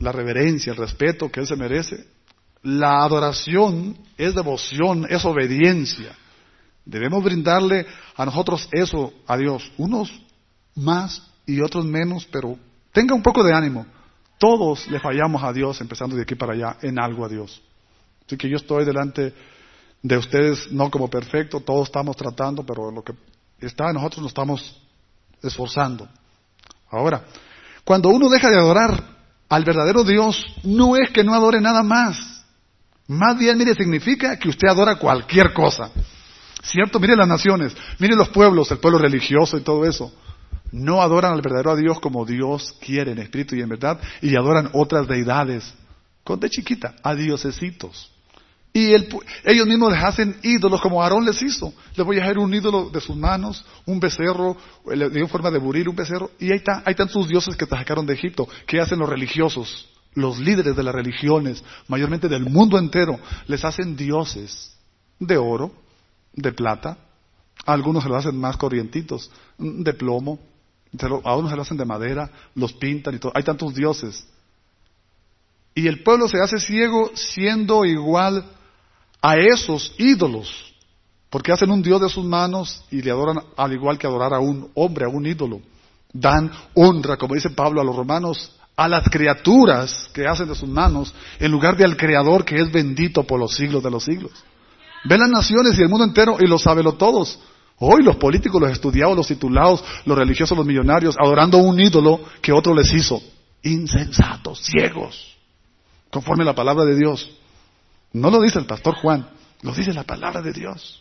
la reverencia, el respeto que Él se merece. La adoración es devoción, es obediencia. Debemos brindarle a nosotros eso a Dios. Unos más y otros menos, pero tenga un poco de ánimo. Todos le fallamos a Dios, empezando de aquí para allá, en algo a Dios. Así que yo estoy delante de ustedes no como perfecto, todos estamos tratando, pero lo que está en nosotros nos estamos esforzando. Ahora, cuando uno deja de adorar al verdadero Dios, no es que no adore nada más. Más bien, mire, significa que usted adora cualquier cosa. ¿Cierto? Mire las naciones, mire los pueblos, el pueblo religioso y todo eso. No adoran al verdadero Dios como Dios quiere, en espíritu y en verdad, y adoran otras deidades, de chiquita, a diosesitos. Y ellos mismos les hacen ídolos como Aarón les hizo. Les voy a hacer un ídolo de sus manos, un becerro, le dio forma de buril, un becerro, y ahí están sus dioses que te sacaron de Egipto. ¿Qué hacen los religiosos? Los líderes de las religiones, mayormente del mundo entero, les hacen dioses de oro, de plata, a algunos se lo hacen más corrientitos, de plomo, a unos se lo hacen de madera, los pintan y todo. Hay tantos dioses. Y el pueblo se hace ciego siendo igual a esos ídolos, porque hacen un Dios de sus manos y le adoran al igual que adorar a un hombre, a un ídolo. Dan honra, como dice Pablo a los romanos, a las criaturas que hacen de sus manos, en lugar de al Creador que es bendito por los siglos de los siglos. Ven las naciones y el mundo entero y lo sábelo todos. Hoy los políticos, los estudiados, los titulados, los religiosos, los millonarios, adorando a un ídolo que otro les hizo. Insensatos, ciegos, conforme a la palabra de Dios. No lo dice el pastor Juan, lo dice la palabra de Dios.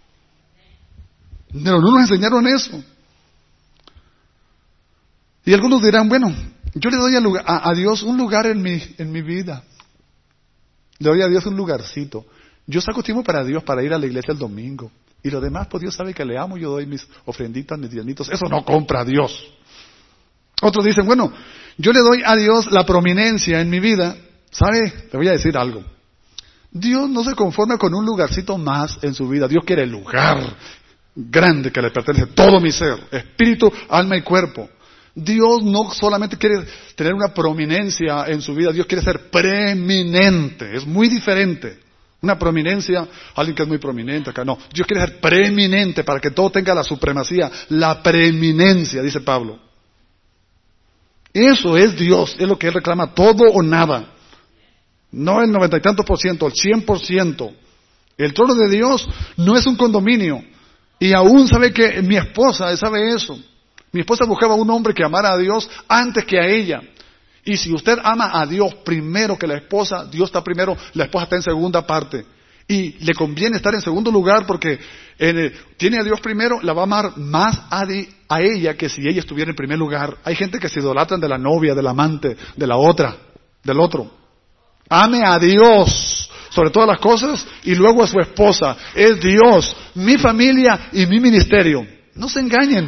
Pero no nos enseñaron eso. Y algunos dirán, bueno, yo le doy a Dios un lugar en mi vida. Le doy a Dios un lugarcito. Yo saco tiempo para Dios para ir a la iglesia el domingo. Y lo demás, pues Dios sabe que le amo, yo doy mis ofrenditas, mis diezmitos. Eso no compra a Dios. Otros dicen, bueno, yo le doy a Dios la prominencia en mi vida. ¿Sabe? Le voy a decir algo. Dios no se conforma con un lugarcito más en su vida. Dios quiere el lugar grande que le pertenece todo mi ser, espíritu, alma y cuerpo. Dios no solamente quiere tener una prominencia en su vida, Dios quiere ser preeminente. Es muy diferente. Una prominencia, alguien que es muy prominente acá, no. Dios quiere ser preeminente para que todo tenga la supremacía, la preeminencia, dice Pablo. Eso es Dios, es lo que Él reclama, todo o nada. No el 90 y tantos %, el 100%. El trono de Dios no es un condominio. Y aún sabe que mi esposa sabe eso. Mi esposa buscaba un hombre que amara a Dios antes que a ella. Y si usted ama a Dios primero que la esposa, Dios está primero, la esposa está en segunda parte. Y le conviene estar en segundo lugar porque tiene a Dios primero, la va a amar más a ella que si ella estuviera en primer lugar. Hay gente que se idolatran de la novia, del amante, de la otra, del otro. Ame a Dios sobre todas las cosas y luego a su esposa. Es Dios, mi familia y mi ministerio. No se engañen.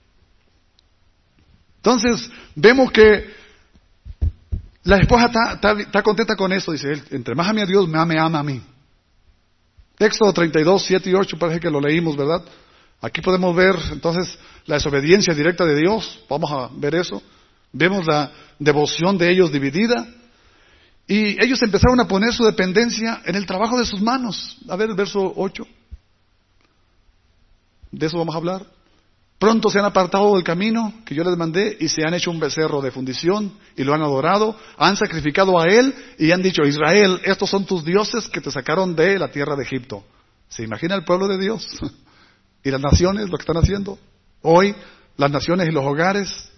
Entonces, vemos que la esposa está contenta con eso, dice él. Entre más ame a Dios, me ama a mí. Éxodo 32, 7 y 8, parece que lo leímos, ¿verdad? Aquí podemos ver entonces la desobediencia directa de Dios. Vamos a ver eso. Vemos la devoción de ellos dividida. Y ellos empezaron a poner su dependencia en el trabajo de sus manos. A ver el verso 8. De eso vamos a hablar. Pronto se han apartado del camino que yo les mandé y se han hecho un becerro de fundición y lo han adorado, han sacrificado a él y han dicho, Israel, estos son tus dioses que te sacaron de la tierra de Egipto. ¿Se imagina el pueblo de Dios? ¿Y las naciones lo que están haciendo? Hoy, las naciones y los hogares.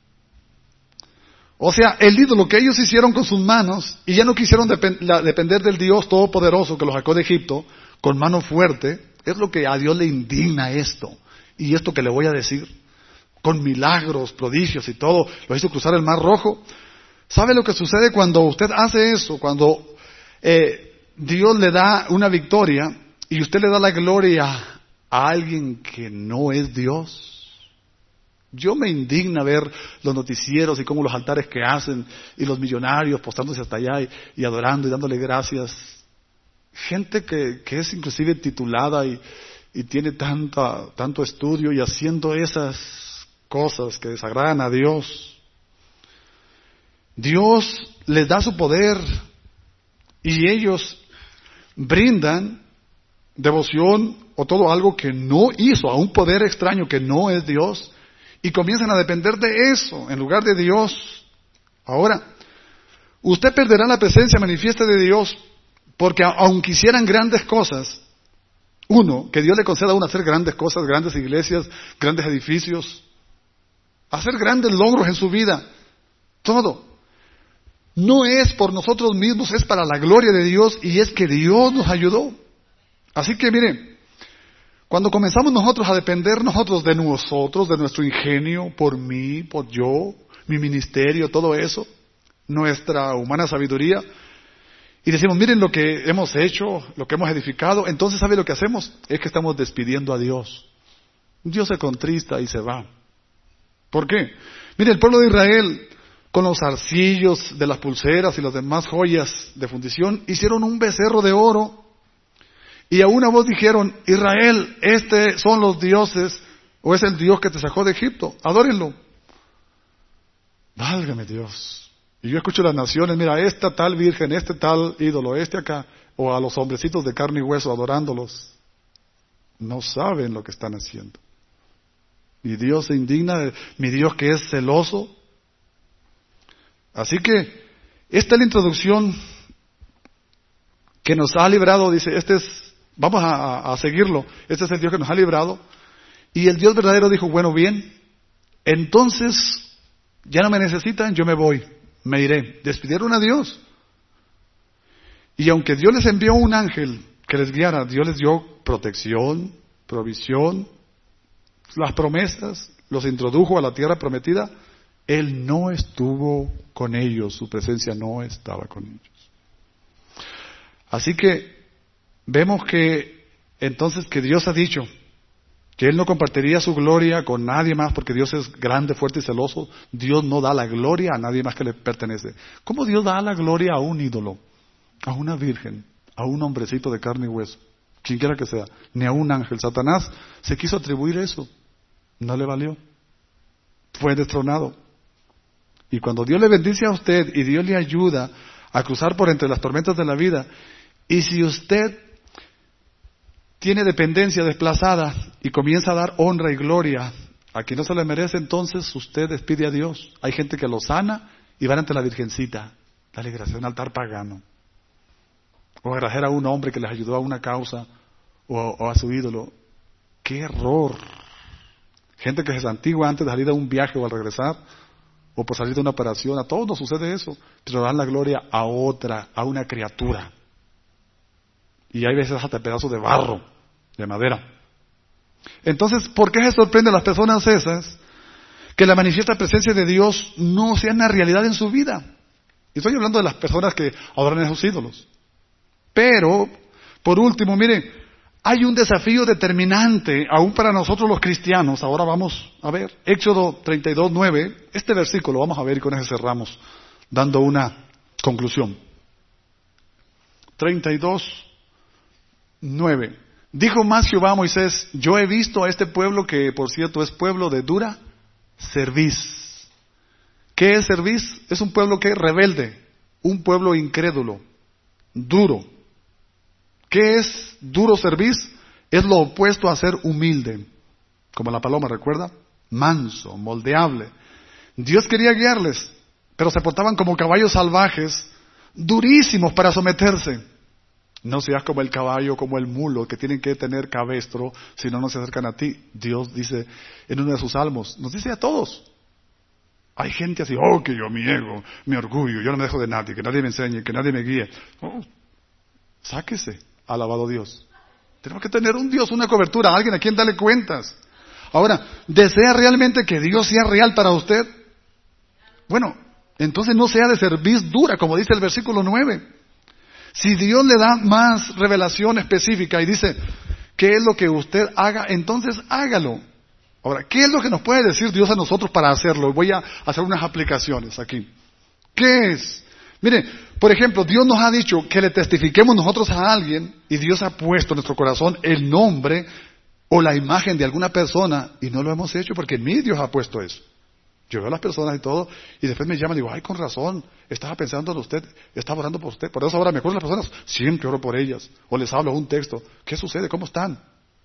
O sea, el ídolo que ellos hicieron con sus manos y ya no quisieron depender del Dios Todopoderoso que los sacó de Egipto con mano fuerte, es lo que a Dios le indigna esto. Y esto que le voy a decir, con milagros, prodigios y todo, lo hizo cruzar el Mar Rojo. ¿Sabe lo que sucede cuando usted hace eso? Cuando Dios le da una victoria y usted le da la gloria a alguien que no es Dios. Yo me indigna ver los noticieros y cómo los altares que hacen y los millonarios postándose hasta allá y adorando y dándole gracias. Gente que es inclusive titulada y tiene tanto estudio y haciendo esas cosas que desagradan a Dios. Dios les da su poder y ellos brindan devoción o todo algo que no hizo, a un poder extraño que no es Dios, y comienzan a depender de eso en lugar de Dios. Ahora, usted perderá la presencia manifiesta de Dios porque aunque hicieran grandes cosas, uno, que Dios le conceda a uno hacer grandes cosas, grandes iglesias, grandes edificios, hacer grandes logros en su vida, todo. No es por nosotros mismos, es para la gloria de Dios y es que Dios nos ayudó. Así que miren, cuando comenzamos nosotros a depender nosotros, de nuestro ingenio, por mí, por yo, mi ministerio, todo eso, nuestra humana sabiduría, y decimos, miren lo que hemos hecho, lo que hemos edificado, entonces ¿sabe lo que hacemos? Es que estamos despidiendo a Dios. Dios se contrista y se va. ¿Por qué? Mire, el pueblo de Israel, con los zarcillos de las pulseras y las demás joyas de fundición, hicieron un becerro de oro, y a una voz dijeron, Israel, son los dioses, o es el Dios que te sacó de Egipto, adórenlo. Válgame Dios. Y yo escucho las naciones, mira, esta tal virgen, este tal ídolo, este acá, o a los hombrecitos de carne y hueso adorándolos. No saben lo que están haciendo. Y Dios se indigna, mi Dios que es celoso. Así que, esta es la introducción que nos ha librado, dice, vamos a seguirlo, este es el Dios que nos ha librado. Y el Dios verdadero dijo, bueno, bien, entonces, ya no me necesitan, yo me voy. Me iré. Despidieron a Dios. Y aunque Dios les envió un ángel que les guiara, Dios les dio protección, provisión, las promesas, los introdujo a la tierra prometida, Él no estuvo con ellos, su presencia no estaba con ellos. Así que vemos que entonces que Dios ha dicho que Él no compartiría su gloria con nadie más porque Dios es grande, fuerte y celoso. Dios no da la gloria a nadie más que le pertenece. ¿Cómo Dios da la gloria a un ídolo? A una virgen, a un hombrecito de carne y hueso, quien quiera que sea, ni a un ángel. Satanás se quiso atribuir eso, no le valió, fue destronado. Y cuando Dios le bendice a usted y Dios le ayuda a cruzar por entre las tormentas de la vida, y si usted tiene dependencia desplazada y comienza a dar honra y gloria a quien no se le merece, entonces usted despide a Dios. Hay gente que lo sana y van ante la Virgencita, dale gracias, a un altar pagano, o agradecer a un hombre que les ayudó a una causa o a su ídolo. ¡Qué error! Gente que se santigua antes de salir a un viaje o al regresar, o por salir de una operación. A todos nos sucede eso, pero dan la gloria a otra, a una criatura. Y hay veces hasta pedazos de barro, de madera. Entonces, ¿por qué se sorprenden las personas esas que la manifiesta presencia de Dios no sea una realidad en su vida? Y estoy hablando de las personas que adoran a sus ídolos. Pero, por último, mire, hay un desafío determinante aún para nosotros los cristianos. Ahora vamos a ver, Éxodo 32:9, este versículo vamos a ver y con ese cerramos, dando una conclusión. 32:9. Dijo más Jehová a Moisés, yo he visto a este pueblo que, por cierto, es pueblo de dura cerviz. ¿Qué es cerviz? Es un pueblo que es rebelde, un pueblo incrédulo, duro. ¿Qué es duro cerviz? Es lo opuesto a ser humilde, como la paloma, ¿recuerda? Manso, moldeable. Dios quería guiarles, pero se portaban como caballos salvajes, durísimos para someterse. No seas como el caballo, como el mulo, que tienen que tener cabestro, si no, no se acercan a ti. Dios dice en uno de sus salmos, nos dice a todos. Hay gente así, que yo, mi ego, mi orgullo, yo no me dejo de nadie, que nadie me enseñe, que nadie me guíe. Sáquese, alabado Dios. Tenemos que tener un Dios, una cobertura, alguien a quien darle cuentas. Ahora, ¿desea realmente que Dios sea real para usted? Bueno, entonces no sea de cerviz dura, como dice el versículo 9. Si Dios le da más revelación específica y dice, ¿qué es lo que usted haga? Entonces hágalo. Ahora, ¿qué es lo que nos puede decir Dios a nosotros para hacerlo? Voy a hacer unas aplicaciones aquí. ¿Qué es? Mire, por ejemplo, Dios nos ha dicho que le testifiquemos nosotros a alguien y Dios ha puesto en nuestro corazón el nombre o la imagen de alguna persona y no lo hemos hecho porque en mí Dios ha puesto eso. Yo veo a las personas y todo, y después me llaman y digo, ay, con razón, estaba pensando en usted, estaba orando por usted. Por eso ahora me acuerdo de las personas, siempre oro por ellas. O les hablo un texto. ¿Qué sucede? ¿Cómo están?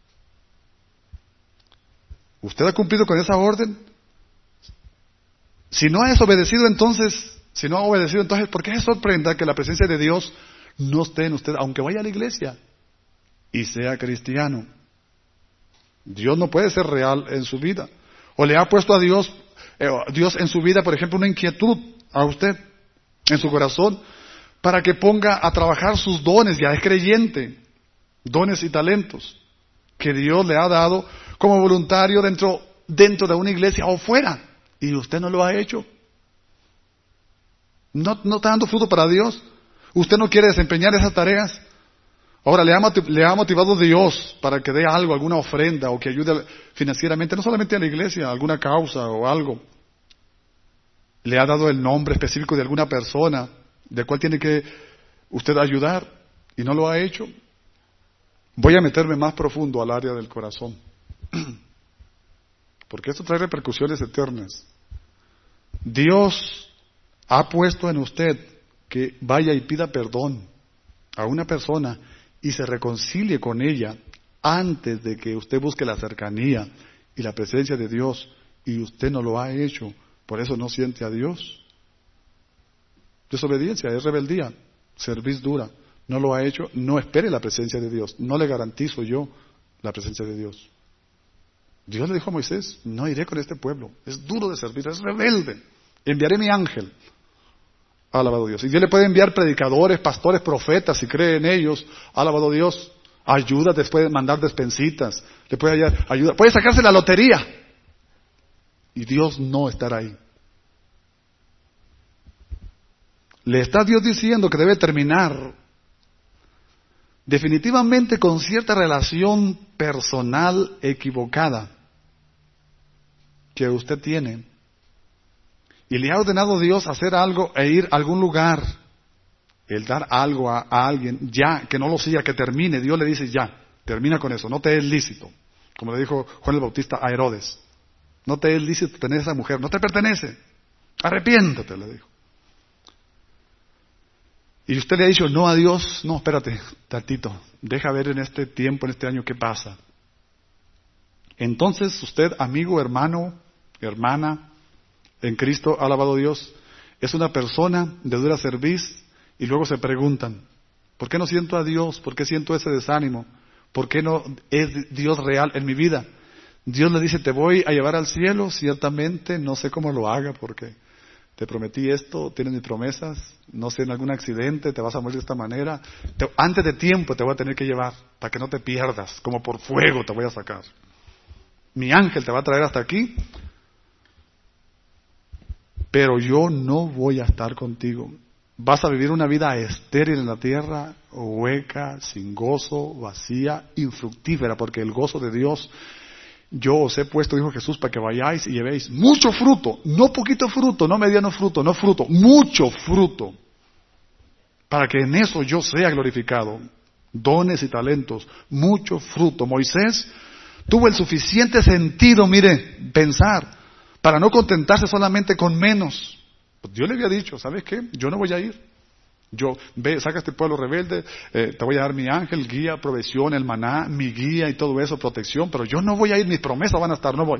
¿Usted ha cumplido con esa orden? Si no ha desobedecido entonces, ¿por qué se sorprenda que la presencia de Dios no esté en usted, aunque vaya a la iglesia y sea cristiano? Dios no puede ser real en su vida. O le ha puesto a Dios en su vida, por ejemplo, una inquietud a usted, en su corazón, para que ponga a trabajar sus dones, ya es creyente, dones y talentos que Dios le ha dado como voluntario dentro de una iglesia o fuera, y usted no lo ha hecho. No está dando fruto para Dios. Usted no quiere desempeñar esas tareas. Ahora, le ha motivado Dios para que dé algo, alguna ofrenda, o que ayude financieramente, no solamente a la iglesia, a alguna causa o algo. Le ha dado el nombre específico de alguna persona, de cual tiene que usted ayudar, y no lo ha hecho. Voy a meterme más profundo al área del corazón, porque esto trae repercusiones eternas. Dios ha puesto en usted que vaya y pida perdón a una persona y se reconcilie con ella antes de que usted busque la cercanía y la presencia de Dios, y usted no lo ha hecho, por eso no siente a Dios. Desobediencia, es rebeldía, cerviz dura, no lo ha hecho, no espere la presencia de Dios, no le garantizo yo la presencia de Dios. Dios le dijo a Moisés, no iré con este pueblo, es duro de servir, es rebelde, enviaré mi ángel. Alabado Dios. Y Dios le puede enviar predicadores, pastores, profetas, si cree en ellos. Alabado Dios. Ayuda, les puede mandar despensitas. Le puede ayudar. Puede sacarse la lotería. Y Dios no estará ahí. Le está Dios diciendo que debe terminar definitivamente con cierta relación personal equivocada que usted tiene. Y le ha ordenado Dios hacer algo e ir a algún lugar, el dar algo a alguien, ya, que no lo siga, que termine. Dios le dice ya, termina con eso, no te es lícito. Como le dijo Juan el Bautista a Herodes, no te es lícito tener esa mujer, no te pertenece, arrepiéntate, le dijo. Y usted le ha dicho no a Dios, no, espérate, tantito, deja ver en este tiempo, en este año, qué pasa. Entonces usted, amigo, hermano, hermana, en Cristo, alabado Dios, es una persona de dura cerviz, y luego se preguntan, ¿por qué no siento a Dios? ¿Por qué siento ese desánimo? ¿Por qué no es Dios real en mi vida? Dios le dice, te voy a llevar al cielo, ciertamente, no sé cómo lo haga, porque te prometí esto, tienes mis promesas, no sé, en algún accidente te vas a morir de esta manera, antes de tiempo te voy a tener que llevar, para que no te pierdas, como por fuego te voy a sacar. Mi ángel te va a traer hasta aquí, pero yo no voy a estar contigo. Vas a vivir una vida estéril en la tierra, hueca, sin gozo, vacía, infructífera, porque el gozo de Dios, yo os he puesto, dijo Jesús, para que vayáis y llevéis mucho fruto, no poquito fruto, no mediano fruto, no fruto, mucho fruto, para que en eso yo sea glorificado. Dones y talentos, mucho fruto. Moisés tuvo el suficiente sentido, mire, pensar, para no contentarse solamente con menos. Pues Dios le había dicho, ¿sabes qué? Yo no voy a ir. Saca a este pueblo rebelde, te voy a dar mi ángel, guía, provisión, el maná, mi guía y todo eso, protección, pero yo no voy a ir, mis promesas van a estar, no voy.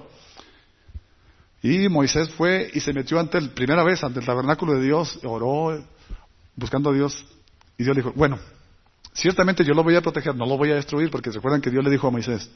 Y Moisés fue y se metió primera vez ante el tabernáculo de Dios, oró, buscando a Dios, y Dios le dijo, bueno, ciertamente yo lo voy a proteger, no lo voy a destruir, porque recuerdan que Dios le dijo a Moisés,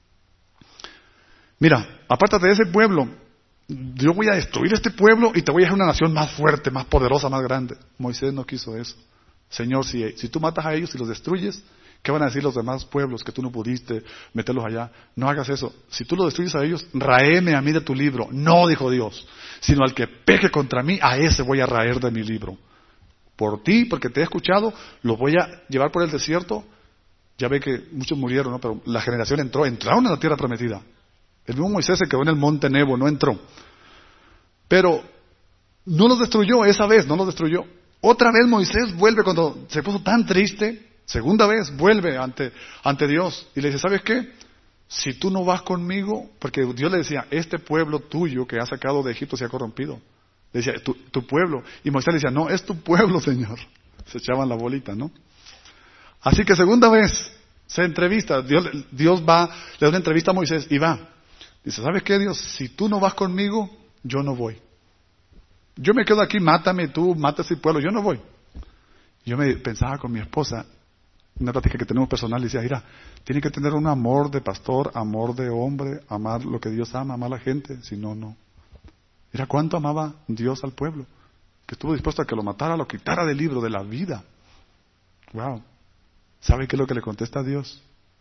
mira, apártate de ese pueblo, yo voy a destruir este pueblo y te voy a dejar una nación más fuerte, más poderosa, más grande. Moisés no quiso eso. Señor, si tú matas a ellos y los destruyes, ¿qué van a decir los demás pueblos que tú no pudiste meterlos allá? No hagas eso. Si tú los destruyes a ellos, raeme a mí de tu libro. No, dijo Dios, sino al que peque contra mí, a ese voy a raer de mi libro. Por ti, porque te he escuchado, los voy a llevar por el desierto. Ya ve que muchos murieron, ¿no? Pero la generación entraron a la tierra prometida. El mismo Moisés se quedó en el monte Nebo, no entró. Pero no los destruyó esa vez, no los destruyó. Otra vez Moisés vuelve cuando se puso tan triste, segunda vez vuelve ante Dios y le dice, ¿sabes qué? si tú no vas conmigo, porque Dios le decía, este pueblo tuyo que has sacado de Egipto se ha corrompido. Le decía, tu pueblo. Y Moisés le decía, no, es tu pueblo, Señor. Se echaban la bolita, ¿no? Así que segunda vez se entrevista, Dios va, le da una entrevista a Moisés y va. Dice, ¿sabes qué, Dios? Si tú no vas conmigo, yo no voy. Yo me quedo aquí, mátame tú, mata ese pueblo, yo no voy. Yo me pensaba con mi esposa, una plática que tenemos personal, y decía, mira, tiene que tener un amor de pastor, amor de hombre, amar lo que Dios ama, amar a la gente, si no, no. Mira cuánto amaba Dios al pueblo, que estuvo dispuesto a que lo matara, lo quitara del libro de la vida. Wow. ¿Sabe qué es lo que le contesta a Dios?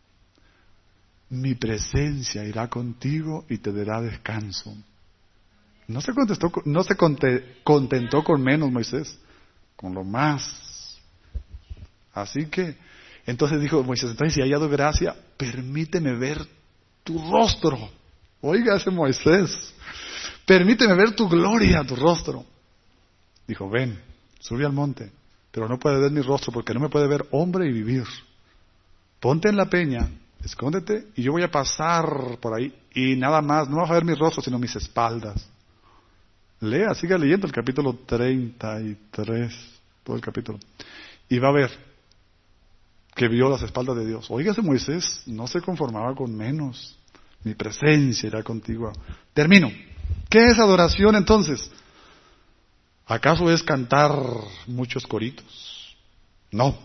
Mi presencia irá contigo y te dará descanso. No se contentó con menos Moisés, con lo más. Así que, entonces dijo Moisés, entonces si he hallado gracia, permíteme ver tu rostro. Oiga ese Moisés, permíteme ver tu gloria, tu rostro. Dijo, ven, sube al monte, pero no puede ver mi rostro porque no me puede ver hombre y vivir. Ponte en la peña, escóndete y yo voy a pasar por ahí y nada más, no vas a ver mi rostro sino mis espaldas. Lea, siga leyendo el capítulo 33, todo el capítulo. Y va a ver que vio las espaldas de Dios. Oiga, ese Moisés no se conformaba con menos. Mi presencia irá contigo. Termino. ¿Qué es adoración entonces? ¿Acaso es cantar muchos coritos? No.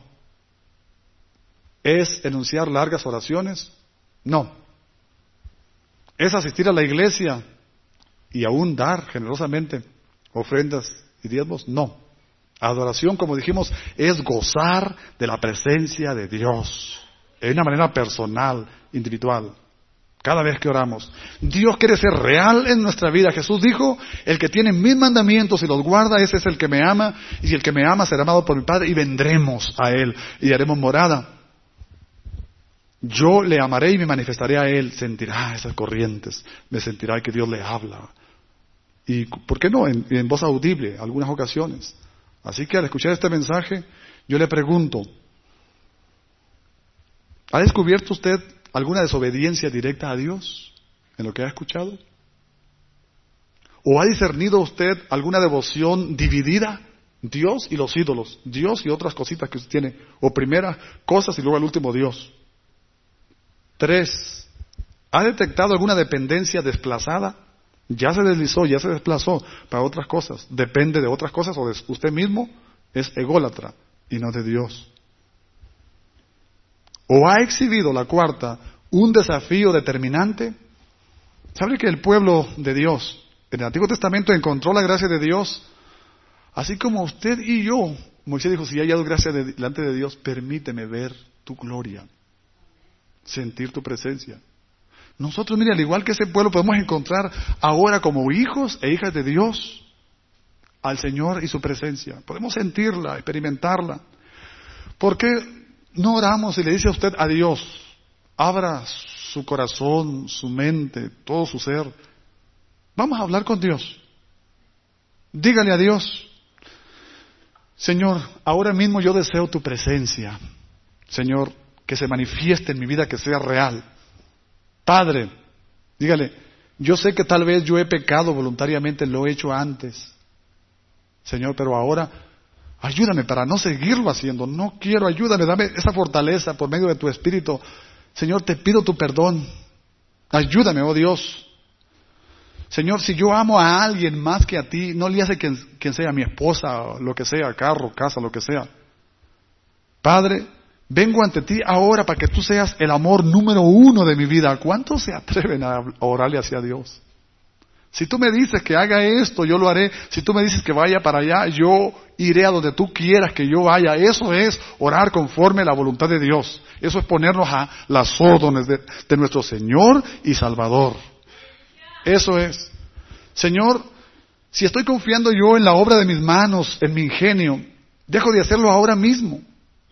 ¿Es enunciar largas oraciones? No. ¿Es asistir a la iglesia y aún dar generosamente ofrendas y diezmos? No. Adoración, como dijimos, es gozar de la presencia de Dios en una manera personal, individual. Cada vez que oramos, Dios quiere ser real en nuestra vida. Jesús dijo, el que tiene mis mandamientos y los guarda, ese es el que me ama, y el que me ama será amado por mi Padre, y vendremos a Él, y haremos morada. Yo le amaré y me manifestaré a Él, sentirá esas corrientes, me sentirá que Dios le habla. Y, ¿por qué no? En voz audible, algunas ocasiones. Así que al escuchar este mensaje, yo le pregunto, ¿ha descubierto usted alguna desobediencia directa a Dios en lo que ha escuchado? ¿O ha discernido usted alguna devoción dividida? Dios y los ídolos, Dios y otras cositas que usted tiene, o primeras cosas y luego el último Dios. 3. ¿Ha detectado alguna dependencia desplazada? Ya se deslizó, ya se desplazó para otras cosas. Depende de otras cosas o de usted mismo, es ególatra y no de Dios. ¿O ha exhibido, la 4, un desafío determinante? ¿Sabe que el pueblo de Dios en el Antiguo Testamento encontró la gracia de Dios? Así como usted y yo, Moisés dijo, si hay gracia delante de Dios, permíteme ver tu gloria, sentir tu presencia. Nosotros, mire, al igual que ese pueblo, podemos encontrar ahora como hijos e hijas de Dios al Señor y su presencia. Podemos sentirla, experimentarla. ¿Por qué no oramos y le dice a usted a Dios, abra su corazón, su mente, todo su ser? Vamos a hablar con Dios. Dígale a Dios, Señor, ahora mismo yo deseo tu presencia. Señor, que se manifieste en mi vida, que sea real. Padre, dígale, yo sé que tal vez yo he pecado voluntariamente, lo he hecho antes. Señor, pero ahora ayúdame para no seguirlo haciendo. No quiero, ayúdame, dame esa fortaleza por medio de tu Espíritu. Señor, te pido tu perdón. Ayúdame, oh Dios. Señor, si yo amo a alguien más que a ti, no le hace quien sea mi esposa, lo que sea, carro, casa, lo que sea. Padre, vengo ante ti ahora para que tú seas el amor número 1 de mi vida. ¿Cuántos se atreven a orarle hacia Dios? Si tú me dices que haga esto, yo lo haré. Si tú me dices que vaya para allá, yo iré a donde tú quieras que yo vaya. Eso es orar conforme a la voluntad de Dios. Eso es ponernos a las órdenes de nuestro Señor y Salvador. Eso es. Señor, si estoy confiando yo en la obra de mis manos, en mi ingenio, dejo de hacerlo ahora mismo.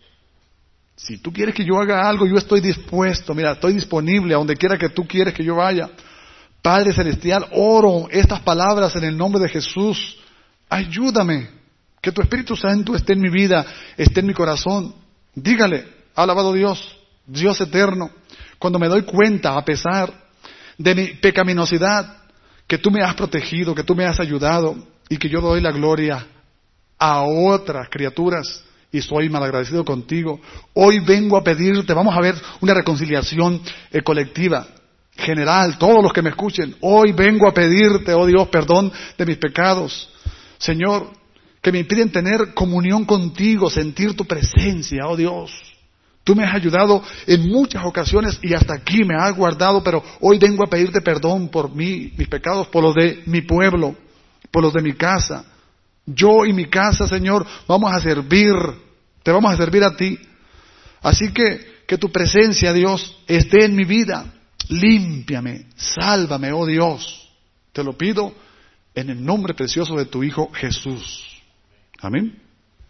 Si tú quieres que yo haga algo, yo estoy dispuesto. Mira, estoy disponible a donde quiera que tú quieres que yo vaya. Padre Celestial, oro estas palabras en el nombre de Jesús. Ayúdame, que tu Espíritu Santo esté en mi vida, esté en mi corazón. Dígale, alabado Dios, Dios eterno, Cuando me doy cuenta, a pesar de mi pecaminosidad, que tú me has protegido, que tú me has ayudado y que yo doy la gloria a otras criaturas y soy malagradecido contigo. Hoy vengo a pedirte, vamos a ver una reconciliación colectiva, general, todos los que me escuchen. Hoy vengo a pedirte, oh Dios, perdón de mis pecados, Señor, que me impiden tener comunión contigo, sentir tu presencia, oh Dios. Tú me has ayudado en muchas ocasiones y hasta aquí me has guardado, pero hoy vengo a pedirte perdón por mí, mis pecados, por los de mi pueblo, por los de mi casa. Yo y mi casa, Señor, vamos a servir, te vamos a servir a ti. Así que tu presencia, Dios, esté en mi vida. Límpiame, sálvame, oh Dios. Te lo pido en el nombre precioso de tu Hijo Jesús. Amén.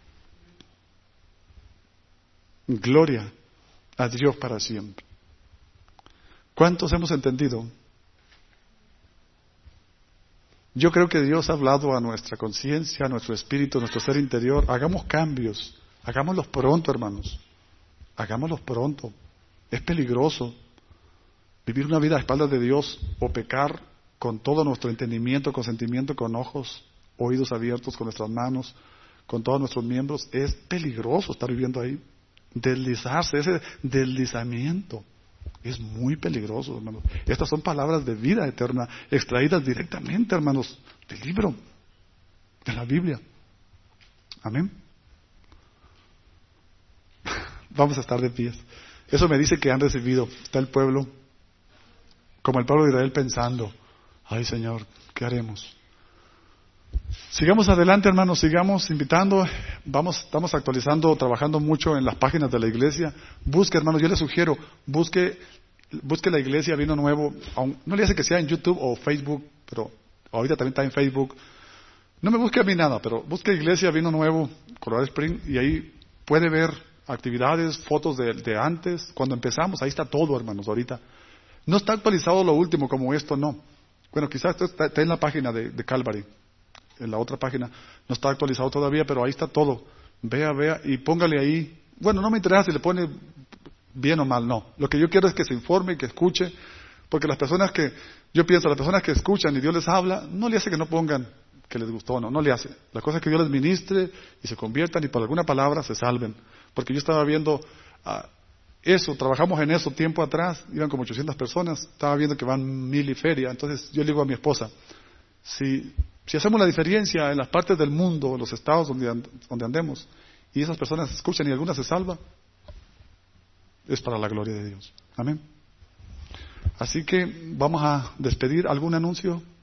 Gloria a Dios para siempre. ¿Cuántos hemos entendido? Yo creo que Dios ha hablado a nuestra conciencia, a nuestro espíritu, a nuestro ser interior. Hagamos cambios. Hagámoslos pronto, hermanos. Hagámoslos pronto. Es peligroso vivir una vida a espaldas de Dios o pecar con todo nuestro entendimiento, con sentimiento, con ojos, oídos abiertos, con nuestras manos, con todos nuestros miembros. Es peligroso estar viviendo ahí. Deslizarse, ese deslizamiento es muy peligroso, hermanos. Estas son palabras de vida eterna, extraídas directamente, hermanos, del libro, de la Biblia. Amén. Vamos a estar de pies. Eso me dice que han recibido. Está el pueblo, como el pueblo de Israel, pensando: ay, Señor, ¿qué haremos? Sigamos adelante, hermanos, sigamos invitando. Estamos actualizando, trabajando mucho en las páginas de la iglesia. Busque, hermanos, yo le sugiero, busque la iglesia Vino Nuevo. No le hace que sea en YouTube o Facebook, pero ahorita también está en Facebook. No me busque a mí nada, pero busque Iglesia Vino Nuevo, Colorado Spring, y ahí puede ver actividades, fotos de antes, cuando empezamos. Ahí está todo, hermanos, ahorita. No está actualizado lo último como esto, no. Bueno, quizás esto está en la página de Calvary. En la otra página no está actualizado todavía, pero ahí está todo. Vea y póngale ahí. Bueno, no me interesa si le pone bien o mal, no. Lo que yo quiero es que se informe y que escuche, porque las personas que escuchan y Dios les habla, no le hace que no pongan que les gustó, no le hace. La cosa es que Dios les ministre y se conviertan y por alguna palabra se salven. Porque yo estaba viendo eso, trabajamos en eso tiempo atrás, iban como 800 personas, estaba viendo que van 1000 y feria. Entonces yo le digo a mi esposa, si hacemos la diferencia en las partes del mundo, en los estados donde andemos, y esas personas escuchan y alguna se salva, es para la gloria de Dios. Amén. Así que vamos a despedir. ¿Algún anuncio?